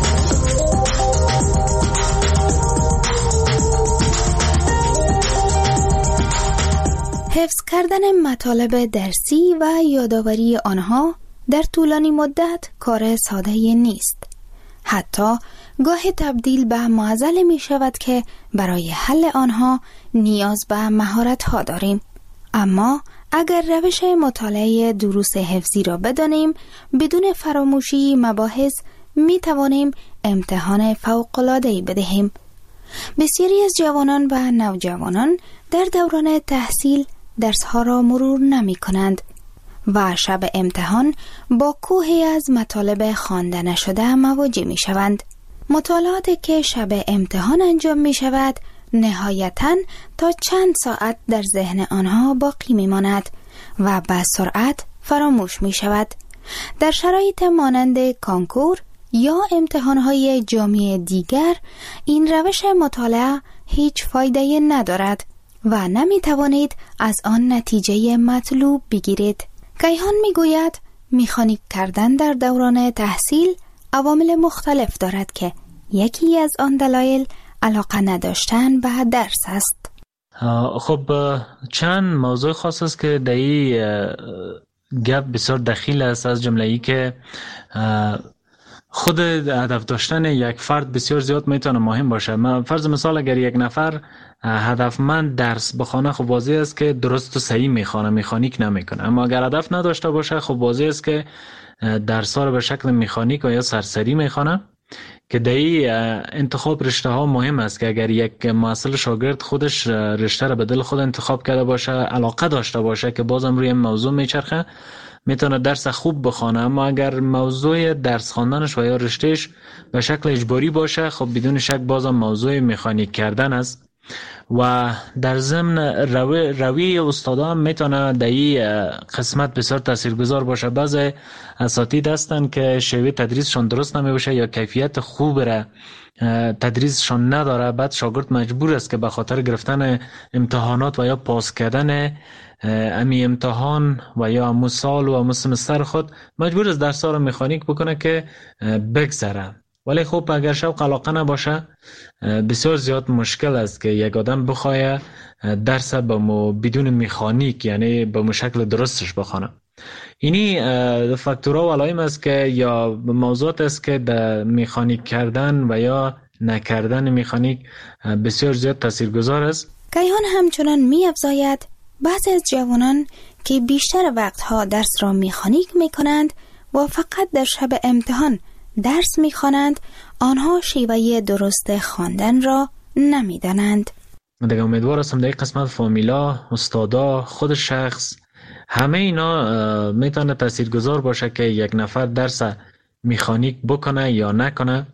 حفظ کردن مطالب درسی و یادآوری آنها در طولانی مدت کار ساده‌ای نیست. حتی گاهی تبدیل به معضل می شود که برای حل آنها نیاز به مهارت‌ها داریم. اما اگر روش مطالعه دروس حفظی را بدانیم، بدون فراموشی مباحث می توانیم امتحان فوق‌العاده‌ای بدهیم. بسیاری از جوانان و نوجوانان در دوران تحصیل درس‌ها را مرور نمی کنند و شب امتحان با کوهی از مطالب خوانده نشده مواجه می شوند. مطالعاتی که شب امتحان انجام می شود نهایتاً تا چند ساعت در ذهن آنها باقی می ماند و به سرعت فراموش می شود. در شرایط مانند کانکور یا امتحانهای جامعه دیگر این روش مطالعه هیچ فایده ندارد و نمی توانید از آن نتیجه مطلوب بگیرید. کیهان می گوید مکانیک کردن در دوران تحصیل عوامل مختلف دارد که یکی از آن دلایل علاقه نداشتن به درس است. خب چند موضوع خاص است که در این گپ بسیار دخیل است، از جمله ای که خود هدف داشتن یک فرد بسیار زیاد میتونه مهم باشه. فرض مثال اگر یک نفر هدفمند درس بخونه، خب واضح است که درست و صحیح میخونه، مکانیک نمیکنه. اما اگر هدف نداشته باشه، خب واضح است که درس ها رو به شکل مکانیک و یا سرسری میخونه، که در این انتخاب رشته ها مهم است که اگر یک محصل شاگرد خودش رشته رو به دل خود انتخاب کرده باشه، علاقه داشته باشه که بازم روی موضوع میچرخه، میتونه درس خوب بخونه. اما اگر موضوع درس خواندنش و یا رشتهش به شکل اجباری باشه، خب بدون شک بازم موضوع مکانیک کردن است. و در ضمن روی استادا هم میتونه در این قسمت بسیار تاثیرگذار باشه. بعضی اساتید هستن که شیوه تدریسشون درست نمیشه یا کیفیت خوب را تدریسشون نداره، بعد شاگرد مجبور است که به خاطر گرفتن امتحانات و یا پاس کردن امی امتحان و یا امو سال و امو سمستر خود مجبور است درس ها رو مکانیک بکنه که بگذره. ولی خب اگر شوق علاقه نباشه، بسیار زیاد مشکل است که یک آدم بخواه درس بدون مکانیک، یعنی به شکل درستش بخونه. اینی فاکتورها و علائم است که یا موضوعات است که در مکانیک کردن و یا نکردن مکانیک بسیار زیاد تاثیرگذار است. کیهان همچنان می‌افزاید بعضی از جوانان که بیشتر وقتها درس را مکانیک می‌کنند و فقط در شب امتحان درس می‌خوانند، آنها شیوه درست خواندن را نمی‌دانند. دیگه امیدوار هستم در این قسمت فامیلا، استادا، خود شخص، همه اینا میتونه تاثیرگذار باشه که یک نفر درس مکانیک بکنه یا نکنه.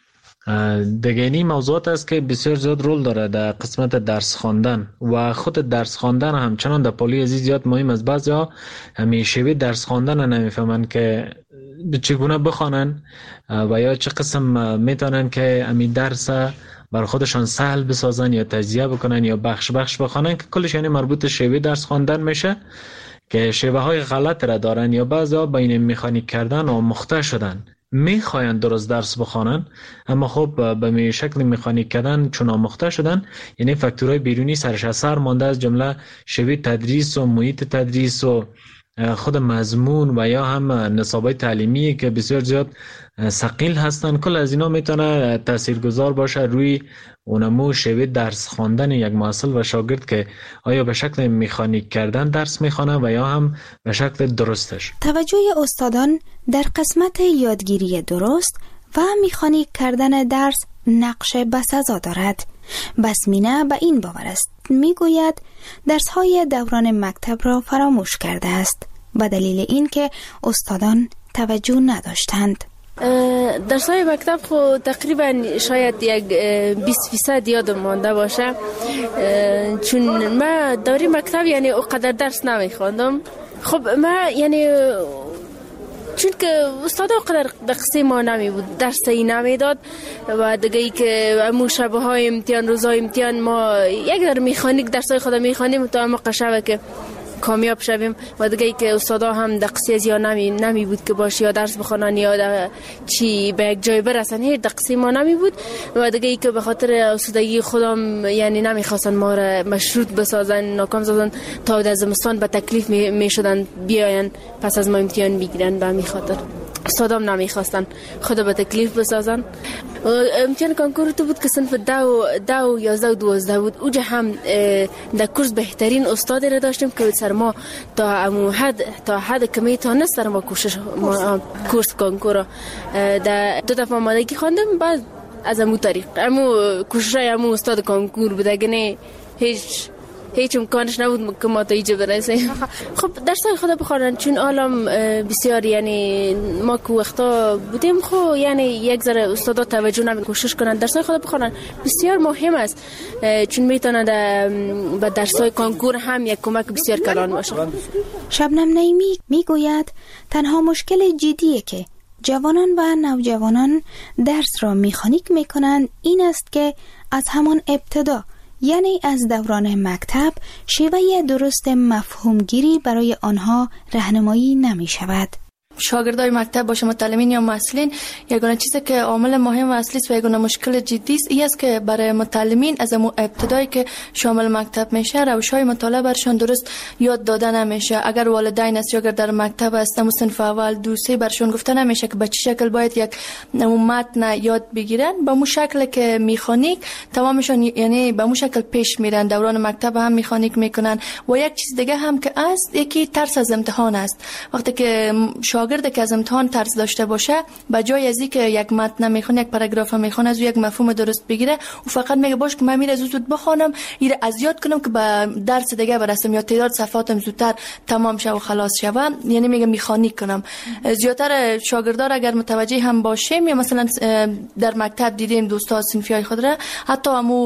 دیگه این موضوعات است که بسیار زیاد رول داره در قسمت درس خواندن و خود درس خواندن همچنان در پالی عزیز زیاد مهم است. بعضیا همیشه درس خواندن نمیفهمن که چگونه بخوانن و یا چه قسم میتونن که امی درس بر خودشان سهل بسازن یا تجزیه بکنن یا بخش بخوانن، که کلش یعنی مربوط شیوه درس خواندن میشه که شیوه های غلط را دارن یا بعضیا بین مکانیک کردن و مخته شدن، میخواین درست درس بخوانن اما خب به شکل مکانیک کردن چون آموخته شدن، یعنی فاکتورهای بیرونی سرش اثر مانده، از جمله شیوه تدریس و محیط تدریس و خود مضمون و یا هم نصابای تعلیمی که بسیار زیاد ثقیل هستن. کل از اینا میتونه تاثیرگذار باشه روی اونمو شیوه درس خواندن یک محصل و شاگرد که آیا به شکل مکانیک کردن درس میخوانه و یا هم به شکل درستش. توجه استادان در قسمت یادگیری درست و مکانیک کردن درس نقش بسزا دارد. بسمینه به این باور است، میگوید درس‌های دوران مکتب را فراموش کرده است به دلیل اینکه استادان توجه نداشتند. درس‌های مکتب خو تقریبا شاید یک 20% یادم مانده باشه، چون ما دوره مکتب یعنی اونقدر درس نمیخواندم. خب ما یعنی چون که استاد اونقدر دقیقه ما نمی بود، درسی نمیداد و دیگه ای که امو شبهای امتحان، روزهای امتحان ما یک در مکانیک درسای خود میخوانیم تا موقع شبه که کامیاب شویم و دیگه که استادا هم دقیقی از یا نمی بود که باشه یا درس بخونن یا چی به یک جای برسن، هیچ دقیقی ما نمی بود و دیگه که به خاطر استادگی خودم یعنی نمیخواستن ما را مشروط بسازن، ناکام سازن تا از زمستان به تکلیف می شدن بیاین پس از ما امتحان بگیرن. به همین خاطر استادام نمیخواستن خود به تکلیف بسازن. امتحان کنکور تو بود که صنف 10 و 11 و 12 بود. اوجا هم در کورس بهترین استاد را داشتیم که سر ما تا حد کمی تا نست سر ما کورس کنکور در 2 دفعه آمادگی خواندم. بعد از امو طریق کوشش امو استاد کنکور بود، اگه هیچ امکانش نبود که ما تا اینجا برسیم. خب درسای خدا بخونن چون عالم بسیار یعنی ما که وقتا بودیم خب یعنی یک ذره استادا توجه نمی کوشش کنن درسای خدا بخونن بسیار مهم است، چون میتونن به درسای کنکور هم یک کمک بسیار کلان باشه. شبنم نعیمی میگوید تنها مشکل جدیه که جوانان و نوجوانان درس را مکانیک میکنند این است که از همان ابتدا یعنی از دوران مکتب شیوه درست مفهومگیری برای آنها راهنمایی نمی شود. شاگردای مکتب باشه متعلمین یا محصلین یگانه چیزی که عامل مهم و اصلی است و یگانه مشکل جدی است این است که برای متعلمین از ابتدایی که شامل مکتب میشه روش‌های مطالعه برشان درست یاد داده نمیشه. اگر والدین است یا اگر در مکتب هستن صنف اول 2 3 برشان گفته نمیشه که به چه شکل باید یک متن یاد بگیرن، به مو شکل که میخانیک تمامشون یعنی به مو شکل پیش میرن. دوران مکتب هم میخانیک میکنن. و یک چیز دیگه هم که است یکی ترس از امتحان است. وقتی که شاگرد که از امتحان ترس داشته باشه به جای از اینکه یک متن میخونه یک پاراگراف میخونه از یک مفهوم درست بگیره و فقط میگه باش که من میره زود بخونم ایره از یاد کنم که به درس دیگه برسم یا تعداد صفحاتم زودتر تمام شه و خلاص شه، یعنی میگه میخانیک کنم. زیاتر شاگردار اگر متوجه هم باشیم یا مثلا در مکتب دیدیم دوستا صنفیای خود را حتی همو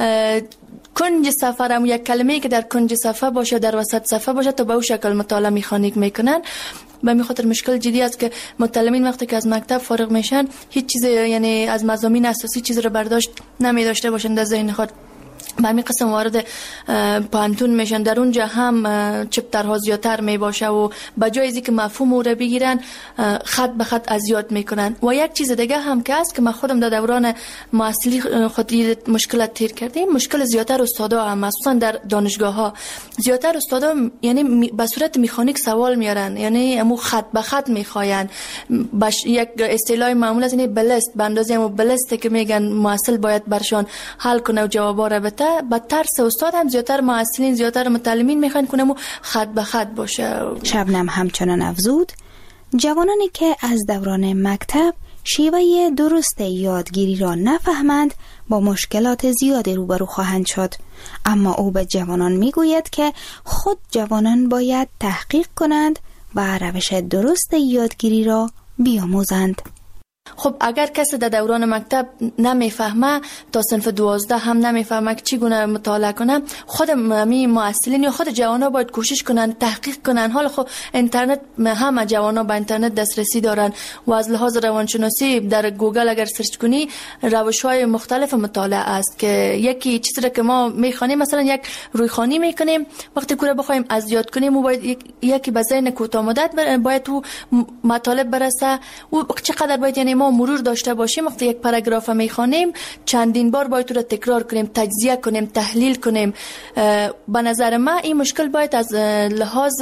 کنج صفحه هم یک کلمه‌ای که در کنج صفحه باشه در وسط صفحه باشه تا به اون شکل مطالعه میخانیک میکنن. به همین خاطر مشکل جدی است که متعلمین وقتی که از مکتب فارغ میشن هیچ چیز یعنی از مضامین اساسی چیز رو برداشت نمی داشته باشن در ذهن خود. به همین قسم وارد پانتون میشن، در اونجا هم چپترها زیادتر می باشه و به جای از اینکه مفهوم او رو بگیرن خط به خط از یاد میکنن. و یک چیز دیگه هم که است که من خودم در دوران محصلی خودی مشکلات تیر کردیم، مشکل زیادتر استادا هم مخصوصا در دانشگاه ها زیادتر استادا یعنی به صورت مکانیک سوال میارن، یعنی همو خط به خط میخواین. یک اصطلاح معمول است یعنی بلست به اندازه همو بلست که میگن محصل باید برشان حل کنه و جوابا رو بده. با ترس استاد هم زیادتر محصلین زیادتر متعلمین میخوان کنه خط به خط باشه. شبنم همچنان افزود جوانانی که از دوران مکتب شیوه درست یادگیری را نفهمند با مشکلات زیادی روبرو خواهند شد. اما او به جوانان میگوید که خود جوانان باید تحقیق کنند و روش درست یادگیری را بیاموزند. خب اگر کسی در دوران مکتب نمیفهمه تا صنف 12 هم نمیفهمه که چگونه مطالعه کنه، خود معلمین یا خود جوانا باید کوشش کنن تحقیق کنن. حالا خب اینترنت همه جوانا به اینترنت دسترسی دارن و از لحاظ روانشناسی در گوگل اگر سرچ کنی روش‌های مختلف مطالعه است که یکی چیزی که ما میخوانیم مثلا یک رویخوانی میکنیم وقتی کوره بخوایم از یاد کنیم و باید یکی به ذهن کوتاه مدت باید تو مطالب برسه و چقدر باید یعنی ما مرور داشته باشیم. وقتی یک پاراگراف میخوانیم چندین بار باید رو تکرار کنیم، تجزیه کنیم، تحلیل کنیم. به نظر من این مشکل باید از لحاظ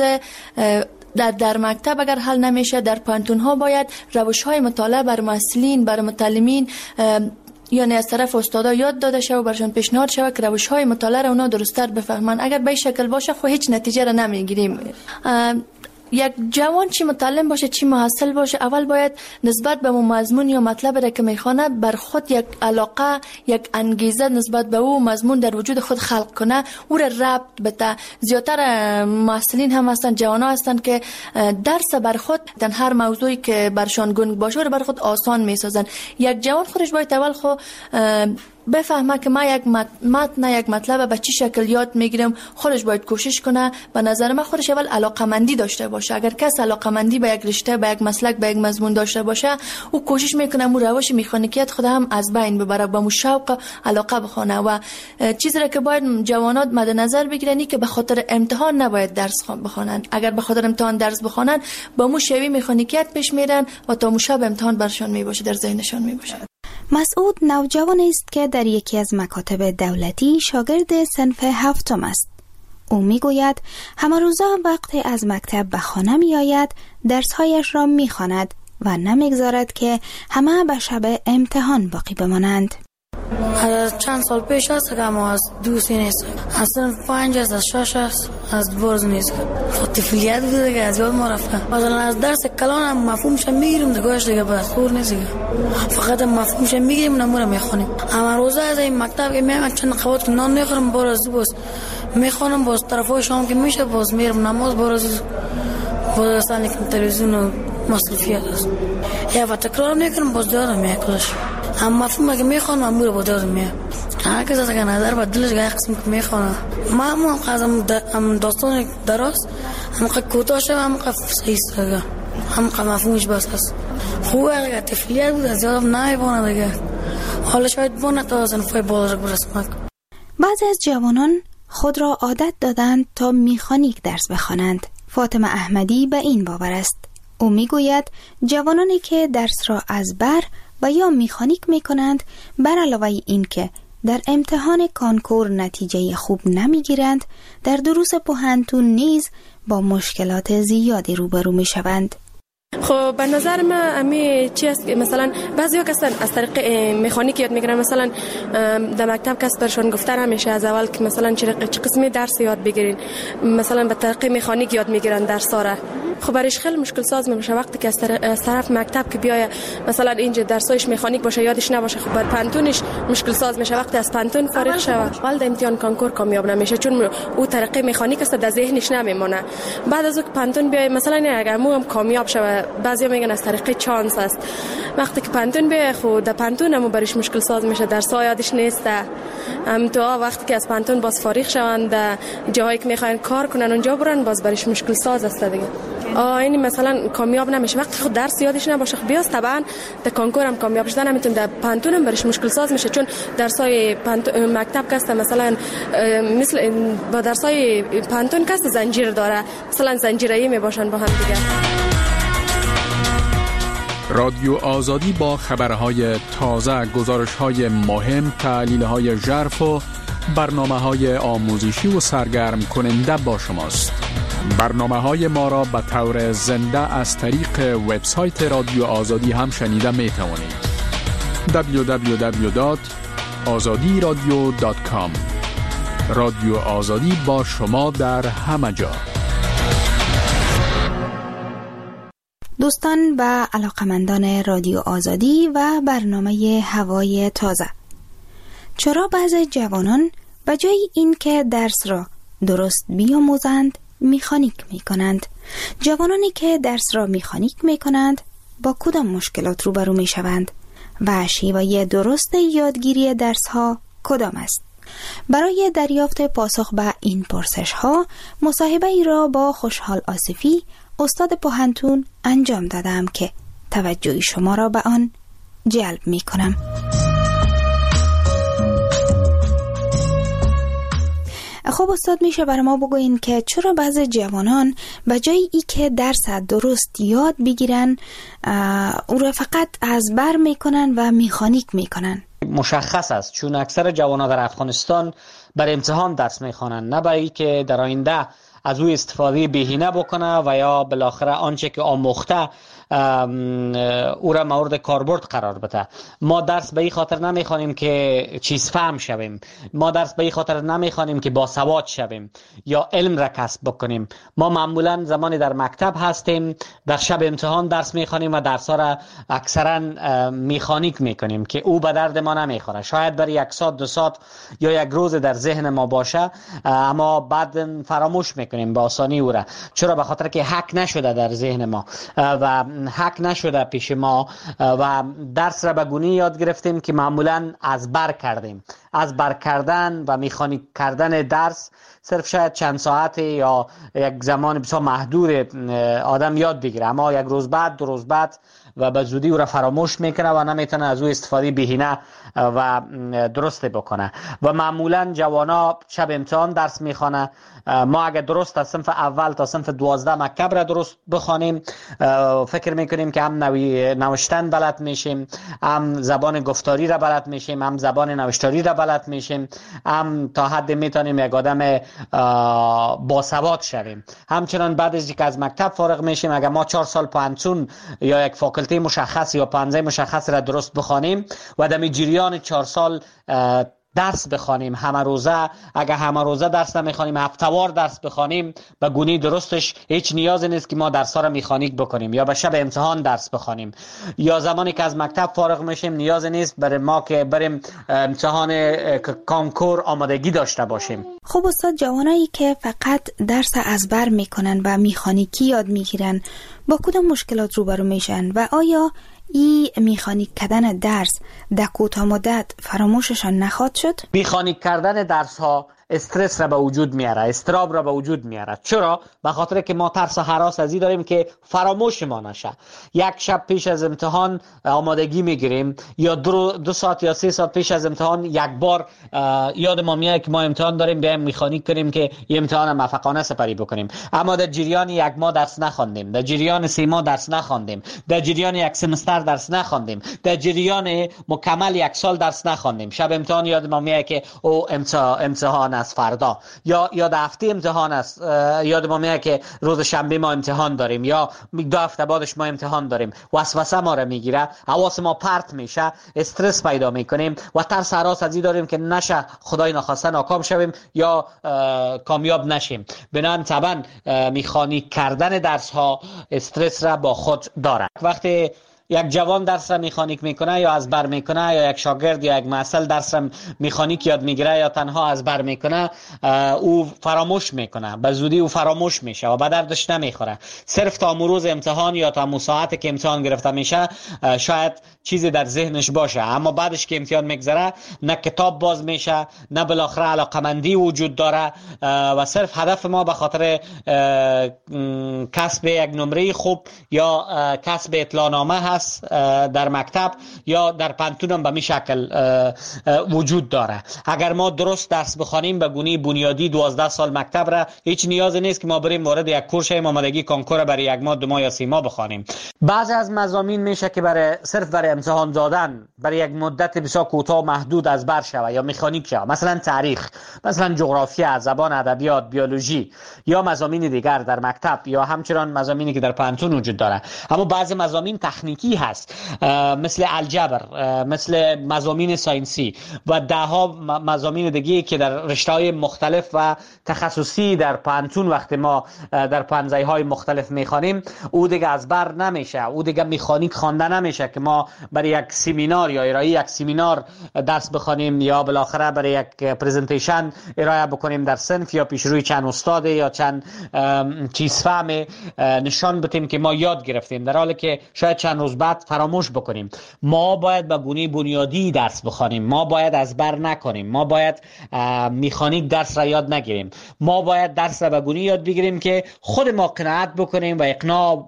در مکتب اگر حل نمیشه در پانتون ها باید روش های مطالعه بر محصلین بر متعلمین یعنی از طرف استادا یاد داده شود و برشان پیشنهاد شود که روش های مطالعه را اونا درست‌تر بفهمن. اگر به این شکل باشه خب هیچ نتیجه را نمیگیریم. یک جوان چی متعلم باشه چی محصل باشه اول باید نسبت به مضمون یا مطلب را که میخوانه بر خود یک علاقه یک انگیزه نسبت به او مضمون در وجود خود خلق کنه، او را ربط بده. زیادتر محصلین هم هستن جوانا هستن که درس بر خود در هر موضوعی که برشان گنگ باشه رو بر خود آسان میسازن. یک جوان خودش باید اول خود بفهمه که ما یک مطلب به چی شکل یاد میگیرم، خودش باید کوشش کنه. به نظر من خودش اول علاقمندی داشته باشه. اگر کس علاقمندی به یک رشته، به یک مسلک، به یک مضمون داشته باشه، او کوشش میکنه مو روش مکانیکیت خود هم از بین ببره، با مو شوق علاقه بخونه. و چیزی را که باید جوانات مد نظر بگیرن که به خاطر امتحان نباید درس بخونن. اگر به خاطر امتحان درس بخونن با مو شوی مکانیکیت پیش میرن و تا مو شب امتحان برشان میباشه، در ذهنشان میباشه. مسعود نوجوانی است که در یکی از مکاتب دولتی شاگرد صنف هفتم است. او میگوید همه روزا وقتی از مکتب به خانه می آید درسهایش را می خواند و نمیگذارد که همه به شب امتحان باقی بمانند. از چند سال پیش است که ما از دوستی نیست، از صنف 5 است، از 6 است، از برز نیست. خود طفلیت بوده که از یاد ما رفته. مثلا از درس کلان هم مفهومش میگیریم دیگهش دیگه بس خور نیست، فقط مفهومش میگیریم نمونه میخونیم. اما روزه از این مکتب که میام چند قوت نان میخورم باز دوست میخونم، باز طرفای شام که میشه باز میرم نماز، باز اصلا که تلویزیون و مصرفیات است یا و تکرار میکنم، باز یادم میکلش. اما مفهوم که میخوانم امور با یادم میاد. هر کس از که نظر با دلش گاه قسم که میخوانم. ما هم قضم داستان دراز هم که کوتاه شد هم که صحیح سرگه هم که مفهومش بس هست. خوبه اگر طفلیت بود از یادم نمیبانه دیگه، حالا شاید بانه تا صنفای بالاتر برسم. بعضی از جوانان خود را عادت دادند تا مکانیک درس بخوانند. فاطمه احمدی به این باور است. او میگوید جوانانی که درس را از بر و یا مکانیک میکنند، بر علاوه این که در امتحان کانکور نتیجه خوب نمیگیرند، در دروس پوهنتون نیز با مشکلات زیادی روبرو میشوند. خب به نظر من امی چی است که مثلا بعضیا کسان از طریق مکانیک یاد میگیرن، مثلا در مکتب کس برشون گفتن همیشه از اول که مثلا چه قسمی درس یاد بگیرین، مثلا به طریق مکانیک یاد میگیرن درس را. خب برایش خیلی مشکل ساز میشه وقتی که از طرف مکتب که بیای مثلا اینجا درسایش مکانیک باشه یادش نباشه. خب بر پانتونش مشکل ساز میشه وقتی از پانتون فارغ شوه، اول در امتحان کانکور کامیاب نمیشه چون او طریق مکانیک است در ذهنش نمیمونه. بعد از اون پانتون بیای مثلا اگر مو هم کامیاب شوه، بعضیا میگن از طریق چانس است. وقتی که پانتون بیای خود در پانتون هم برایش مشکل ساز میشه، درس‌ها یادش نیست. تو وقتی که از پانتون باز فارغ شوند در جاهایی که میخواین کار کنن اونجا برن، باز برایش مشکل ساز است دیگه. این مثلا کامیاب نمیشه وقتی خود درس یادش نباشه. خب بیاست طبعا در کانکور هم کامیاب شدن نمیتونه، در پانتون هم برش مشکل ساز میشه چون درسای مکتب کاست مثلا مثل با درسای پانتون کاست زنجیر داره، مثلا زنجیره‌ای میباشن با هم دیگه. رادیو آزادی با خبرهای تازه، گزارش‌های مهم، تحلیل‌های ژرف و برنامه‌های آموزشی و سرگرم کننده با شماست. برنامه‌های ما را به طور زنده از طریق وبسایت رادیو آزادی هم شنیده می توانید. www.azadiradio.com. رادیو آزادی با شما در همه جا. دوستان و علاقمندان رادیو آزادی و برنامه هوای تازه، چرا بعضی جوانان به جای این که درس را درست بیاموزند مکانیک می کنند؟ جوانانی که درس را مکانیک می کنند با کدام مشکلات روبرو می شوند و شیوه درست یادگیری درس ها کدام است؟ برای دریافت پاسخ به این پرسش ها مصاحبه ای را با خوشحال آصفی استاد پوهنتون انجام دادم که توجه شما را به آن جلب می کنم. خب استاد، میشه برای ما بگوین که چرا بعضی جوانان به جای ای که درس درست یاد بگیرن او را فقط از بر میکنن و مکانیک میکنن؟ مشخص است چون اکثر جوانان در افغانستان بر امتحان درس میخوانند، نه برای که در آینده از او استفاده بهینه بکنه و یا بالاخره آنچه که آموخته او را مورد کاربرد قرار بده. ما درس به این خاطر نمیخوانیم که چیز فهم شویم، ما درس به این خاطر نمیخوانیم که باسواد شویم یا علم را کسب بکنیم. ما معمولا زمانی در مکتب هستیم در شب امتحان درس میخوانیم و درس ها را اکثرا مکانیک میکنیم که او به درد ما نمیخوره. شاید برای 1 ساعت 2 ساعت یا 1 روز در ذهن ما باشه، اما بعد فراموش میکنیم به آسانی او را. چرا؟ به خاطر که حک نشده در ذهن ما و حک نشده پیش ما و درس را به گونه یاد گرفتیم که معمولا از بر کردیم. از بر کردن و میخانیک کردن درس صرف شاید چند ساعت یا یک زمان بسیار محدود آدم یاد بگیره، اما یک روز بعد، 2 روز بعد و به زودی او را فراموش میکنه و نمیتونه از او استفاده بهینه و درست بکنه. و معمولا جوانا شب امتحان درس میخوانه. ما اگر درست از صنف اول تا صنف 12 مکتب را درست بخوانیم، فکر میکنیم که هم نوشتن بلد میشیم، هم زبان گفتاری را بلد میشیم، هم زبان نوشتاری را بلد میشیم، هم تا حد میتونیم یک آدم باسواد شویم. همچنان بعد از اینکه از مکتب فارغ میشیم، اگر ما 4 سال پانتون یا یک فاکولته مشخص یا پانزه مشخص را درست بخوانیم و در جریان 4 سال درس بخوانیم، همه روزه، اگر همه روزه درس نمیخوانیم، هفته‌وار درس بخوانیم، به گونه درستش هیچ نیازی نیست که ما درس‌ها را میخانیک بکنیم یا به شب امتحان درس بخوانیم. یا زمانی که از مکتب فارغ میشیم نیاز نیست برای ما که بریم امتحان کنکور آمادگی داشته باشیم. خب استاد، جوانایی که فقط درس ازبر میکنن و میخانیکی یاد میگیرن با کدام مشکلات روبرو میشن و آیا این میخانیک کردن درس در کوتاه مدت فراموششان نخواهد شد؟ میخانیک کردن درس ها استرس را به وجود میاره، استراب را به وجود میاره. چرا؟ به خاطر که ما ترس و هراس ازی داریم که فراموش ما نشه. یک شب پیش از امتحان آمادگی میگیریم یا 2 ساعت یا 3 ساعت پیش از امتحان یک بار یاد ما میاد که ما امتحان داریم، بیایم میخانیک کنیم که این امتحان موفقانه سپری بکنیم. اما در جریان 1 ماه درس نخواندیم، در جریان 3 ماه درس نخواندیم، در جریان 1 سمستر درس نخواندیم، در جریان مکمل 1 سال درس نخواندیم. شب امتحان یاد ما میاد که او امتحان از فردا یا در هفته امتحان است، یاد ما میاد که روز شنبه ما امتحان داریم یا 2 هفته بعدش ما امتحان داریم. وسوسه ما را میگیره، حواس ما پرت میشه، استرس پیدا میکنیم و ترس هراس ازی داریم که نشه خدای نخواسته ناکام شویم یا کامیاب نشیم. بنابراین طبعا میخانیک کردن درس ها استرس را با خود داره. وقتی یک جوان درس را میخانیک میکنه یا از بر میکنه، یا یک شاگرد یا یک محصل درس را میخانیک یاد میگیره یا تنها از بر میکنه، او فراموش میکنه، به زودی او فراموش میشه و به دردش نمیخوره. صرف تا روز امتحان یا تا ساعتی که امتحان گرفته میشه شاید چیزی در ذهنش باشه، اما بعدش که امتحان میگذره نه کتاب باز میشه، نه بالاخره علاقمندی وجود داره و صرف هدف ما به خاطر کسب یک نمره خوب یا کسب اطلاعنامه هست در مکتب یا در پانتون به می شکل وجود داره. اگر ما درست درس بخوانیم به گونه بنیادی 12 سال مکتب را، هیچ نیازی نیست که ما بریم وارد یک کورس آمادگی کنکور برای 1 ماه 2 ماه یا 3 ماه بخوانیم. بعضی از مضامین میشه که صرف برای امتحان دادن برای یک مدت بسیار کوتاه محدود از بر شوه یا مکانیک شوه، مثلا تاریخ، مثلا جغرافیا، زبان، ادبیات، بیولوژی یا مضامین دیگر در مکتب یا همچنان مضامینی که در پانتون وجود داره. اما بعضی مضامین تکنیکی هست، مثل الجبر، مثل مضامین ساینسی و دهها مضامین دیگه که در رشته‌های مختلف و تخصصی در پانتون وقتی ما در پانزه‌های مختلف میخوانیم، او دیگه از بر نمیشه، او دیگه مکانیک خوانده نمیشه که ما برای یک سمینار یا ارائه یک سمینار درس بخوانیم یا بالاخره برای یک پرزنتیشن ارائه بکنیم در صنف یا پیش روی چند استاد یا چند چیز فهم نشان بدیم که ما یاد گرفتیم، در حالی که شاید چند روز بعد فراموش بکنیم. ما باید به گونه بنیادی درس بخوانیم، ما باید از بر نکنیم، ما باید مکانیک درس را یاد نگیریم، ما باید درس را به گونه یاد بگیریم که خود ما قناعت بکنیم و اقناع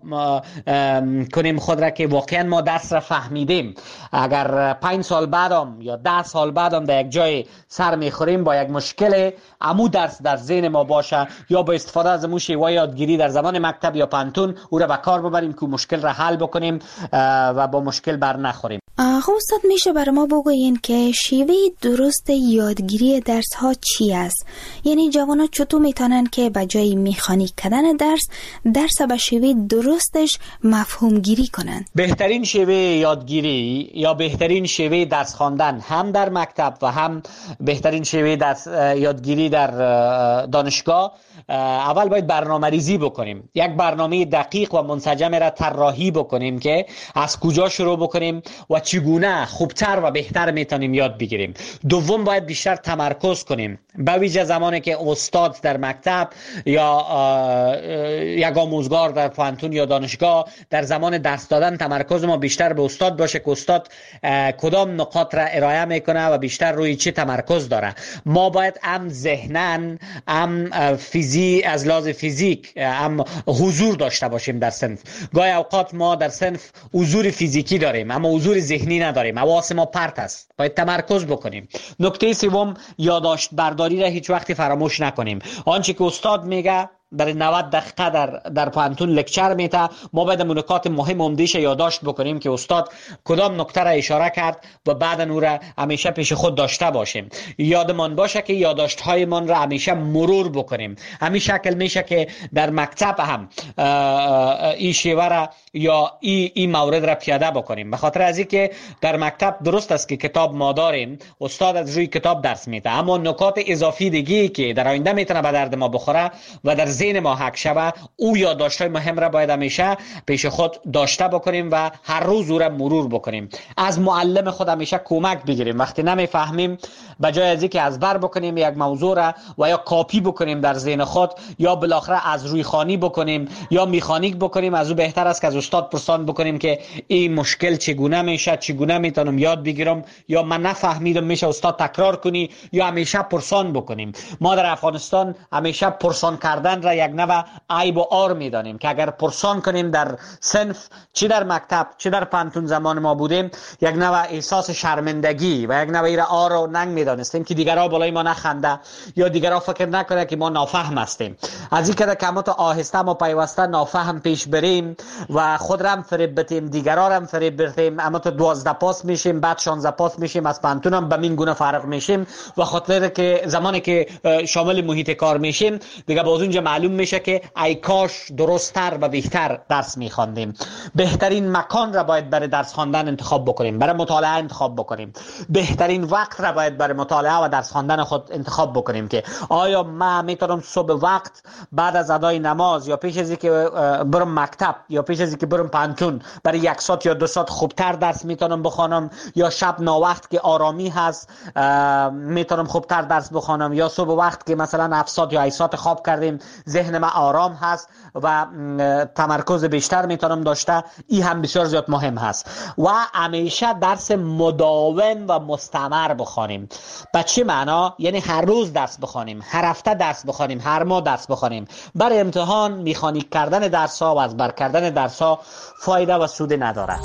کنیم خود را که واقعا ما درس را فهمیدیم. اگر 5 سال بعدم یا 10 سال بعدم در یک جای سر میخوریم با یک مشکل، عمو درس در ذهن ما باشه یا با استفاده از امو شیوه یادگیری در زمان مکتب یا پانتون او را به کار ببریم که مشکل را حل بکنیم و با مشکل بر نخوریم. خب استاد، میشه برای ما بگوین که شیوه درست یادگیری درس ها چی است؟ یعنی جوانا چطور میتونن که به جای مکانیک کردن درس به شیوه درستش مفهوم گیری کنن؟ بهترین شیوه یادگیری یا بهترین شیوه درس خواندن هم در مکتب و هم بهترین شیوه درس یادگیری در دانشگاه، اول باید برنامه ریزی بکنیم، یک برنامه دقیق و منسجم را طراحی بکنیم که از کجا شروع بکنیم و چگونه چگونه خوبتر و بهتر میتونیم یاد بگیریم. دوم باید بیشتر تمرکز کنیم، به ویژه زمانی که استاد در مکتب یا یک آموزگار در پانتون یا دانشگاه در زمان درس دادن تمرکز ما بیشتر به استاد باشه که استاد کدام نقاط را ارائه میکنه و بیشتر روی چی تمرکز داره. ما باید هم ذهنن هم از لحاظ فیزیک هم حضور داشته باشیم در صنف. گاهی اوقات ما در صنف حضور فیزیکی داریم اما حضور ذهنی نداریم، حواس ما پرت است، باید تمرکز بکنیم. نکته سوم، یادداشت برداری را هیچ وقتی فراموش نکنیم. آنچه که استاد میگه در 90 دقیقه در پانتون لکچر میته، ما باید نکات مهم عمده‌اش یادداشت بکنیم که استاد کدام نکته را اشاره کرد و بعد اون را همیشه پیش خود داشته باشیم. یادمان باشه که یادداشت های من را همیشه مرور بکنیم. همین شکل میشه که در مکتب هم این شیوه را یا این مورد را پیاده بکنیم. به خاطر از اینکه در مکتب درست است که کتاب ما داریم، استاد از روی کتاب درس میده، اما نکات اضافی دیگه که در آینده میتونه به درد ما بخوره و در ذهن ما حک شوه، او یادداشت‌های مهم را باید همیشه پیش خود داشته بکنیم و هر روز او را مرور بکنیم. از معلم خود همیشه کمک بگیریم. وقتی نمیفهمیم، به جای از اینکه از بر بکنیم یک موضوع را و یا کاپی بکنیم در ذهن خود یا بالاخره از روی خوانی بکنیم یا میخانیک بکنیم، از او بهتر است که از استاد پرسان بکنیم که این مشکل چگونه میشه، چگونه میتونم یاد بگیرم، یا من نفهمیدم میشه استاد تکرار کنی، یا همیشه پرسان بکنیم. ما در افغانستان همیشه پرسان کردن را یک نوع عیب و عار میدانیم که اگر پرسان کنیم در صنف، چی در مکتب چی در پانتون زمان ما بودیم، یک نوع احساس شرمندگی و یک نوع عار و ننگ میدانستیم که دیگرها بالای ما نخنده یا دیگرها فکر نکنه که ما نافهم هستیم. از این که کمات آهسته ما پیوسته نافهم پیش بریم و خود را هم فریب بدیم، دیگرها را هم فریب بدیم، اما تو 12 پاس میشیم، بعد 16 پاس میشیم، از پانتون هم به این گونه فارغ میشیم و خاطر که زمانی که شامل محیط کار میشیم دیگه باز اونجا معلوم میشه که ای کاش درست‌تر و بهتر درس میخواندیم. بهترین مکان را باید برای درس خواندن انتخاب بکنیم، برای مطالعه انتخاب بکنیم. بهترین وقت را باید برای مطالعه و درس خواندن خود انتخاب بکنیم که آیا من میتونم صبح وقت بعد از ادای نماز یا پیش از اینکه برم مکتب یا پیش از اینکه برم پانتون برای 1 ساعت یا 2 ساعت خوبتر درس میتونم بخوانم، یا شب ناوقت که آرامی هست میتونم خوبتر درس بخوانم، یا صبح وقت که مثلا 7 ساعت یا 8 ساعت خواب کردیم ذهن ما آرام هست و تمرکز بیشتر میتونم داشته. این هم بسیار زیاد مهم هست و همیشه درس مداوم و مستمر بخوانیم. به چه معنا؟ یعنی هر روز درس بخوانیم، هر هفته درس بخوانیم، هر ماه درس بخوانیم. برای امتحان میخانیک کردن درس ها و از بر کردن درس ها فایده و سود نداره.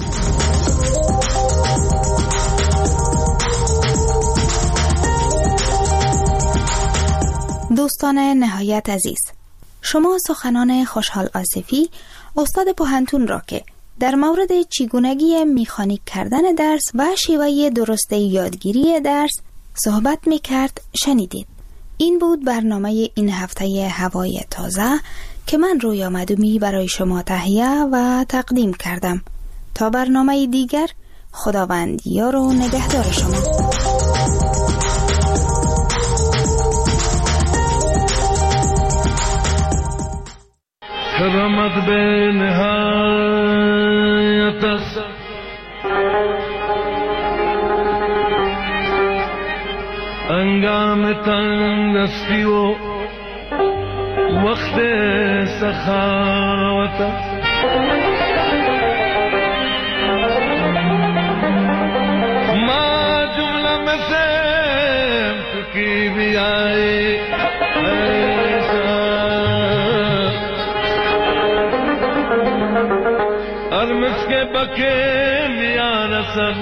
دوستان نهایت عزیز، شما سخنان خوشحال آصفی استاد پوهنتون را که در مورد چگونگی مکانیک کردن درس و شیوه درست یادگیری درس صحبت میکرد شنیدید. این بود برنامه این هفته هوای تازه که من رویا مدومی برای شما تهیه و تقدیم کردم. تا برنامه دیگر، خداوند یار و نگهدار شما. کرامت به نهایت است، انگام تندرستی و وقت سخاوت است. ما جمله میں سے کی بھی آئے ارمس کے بکے لیا رسل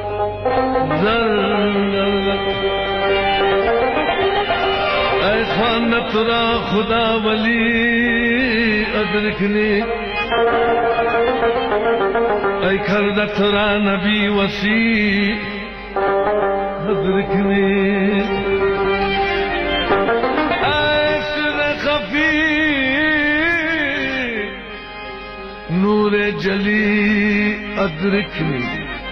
اے خوان ترا خدا ولی ادرکنی، اے کھرد ترا نبی وسیع ادرکنی، اے سر خفی نور جلی ادرکنی،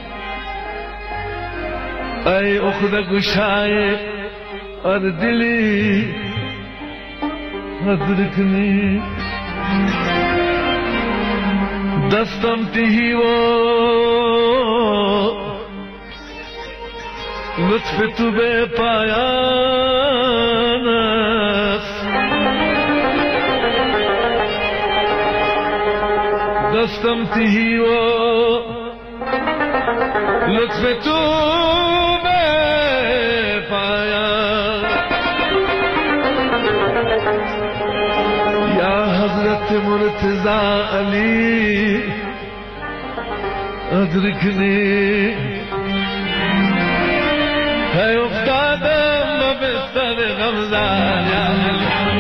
اے اخد گشائے اور دلی ادرکنی، دستم تہی وہ لطف تو به پایان است دستم تهی و لطف تو به پایان یا حضرت مرتضی علی ادرکنی ہے افتادم بستر غمزان یا علی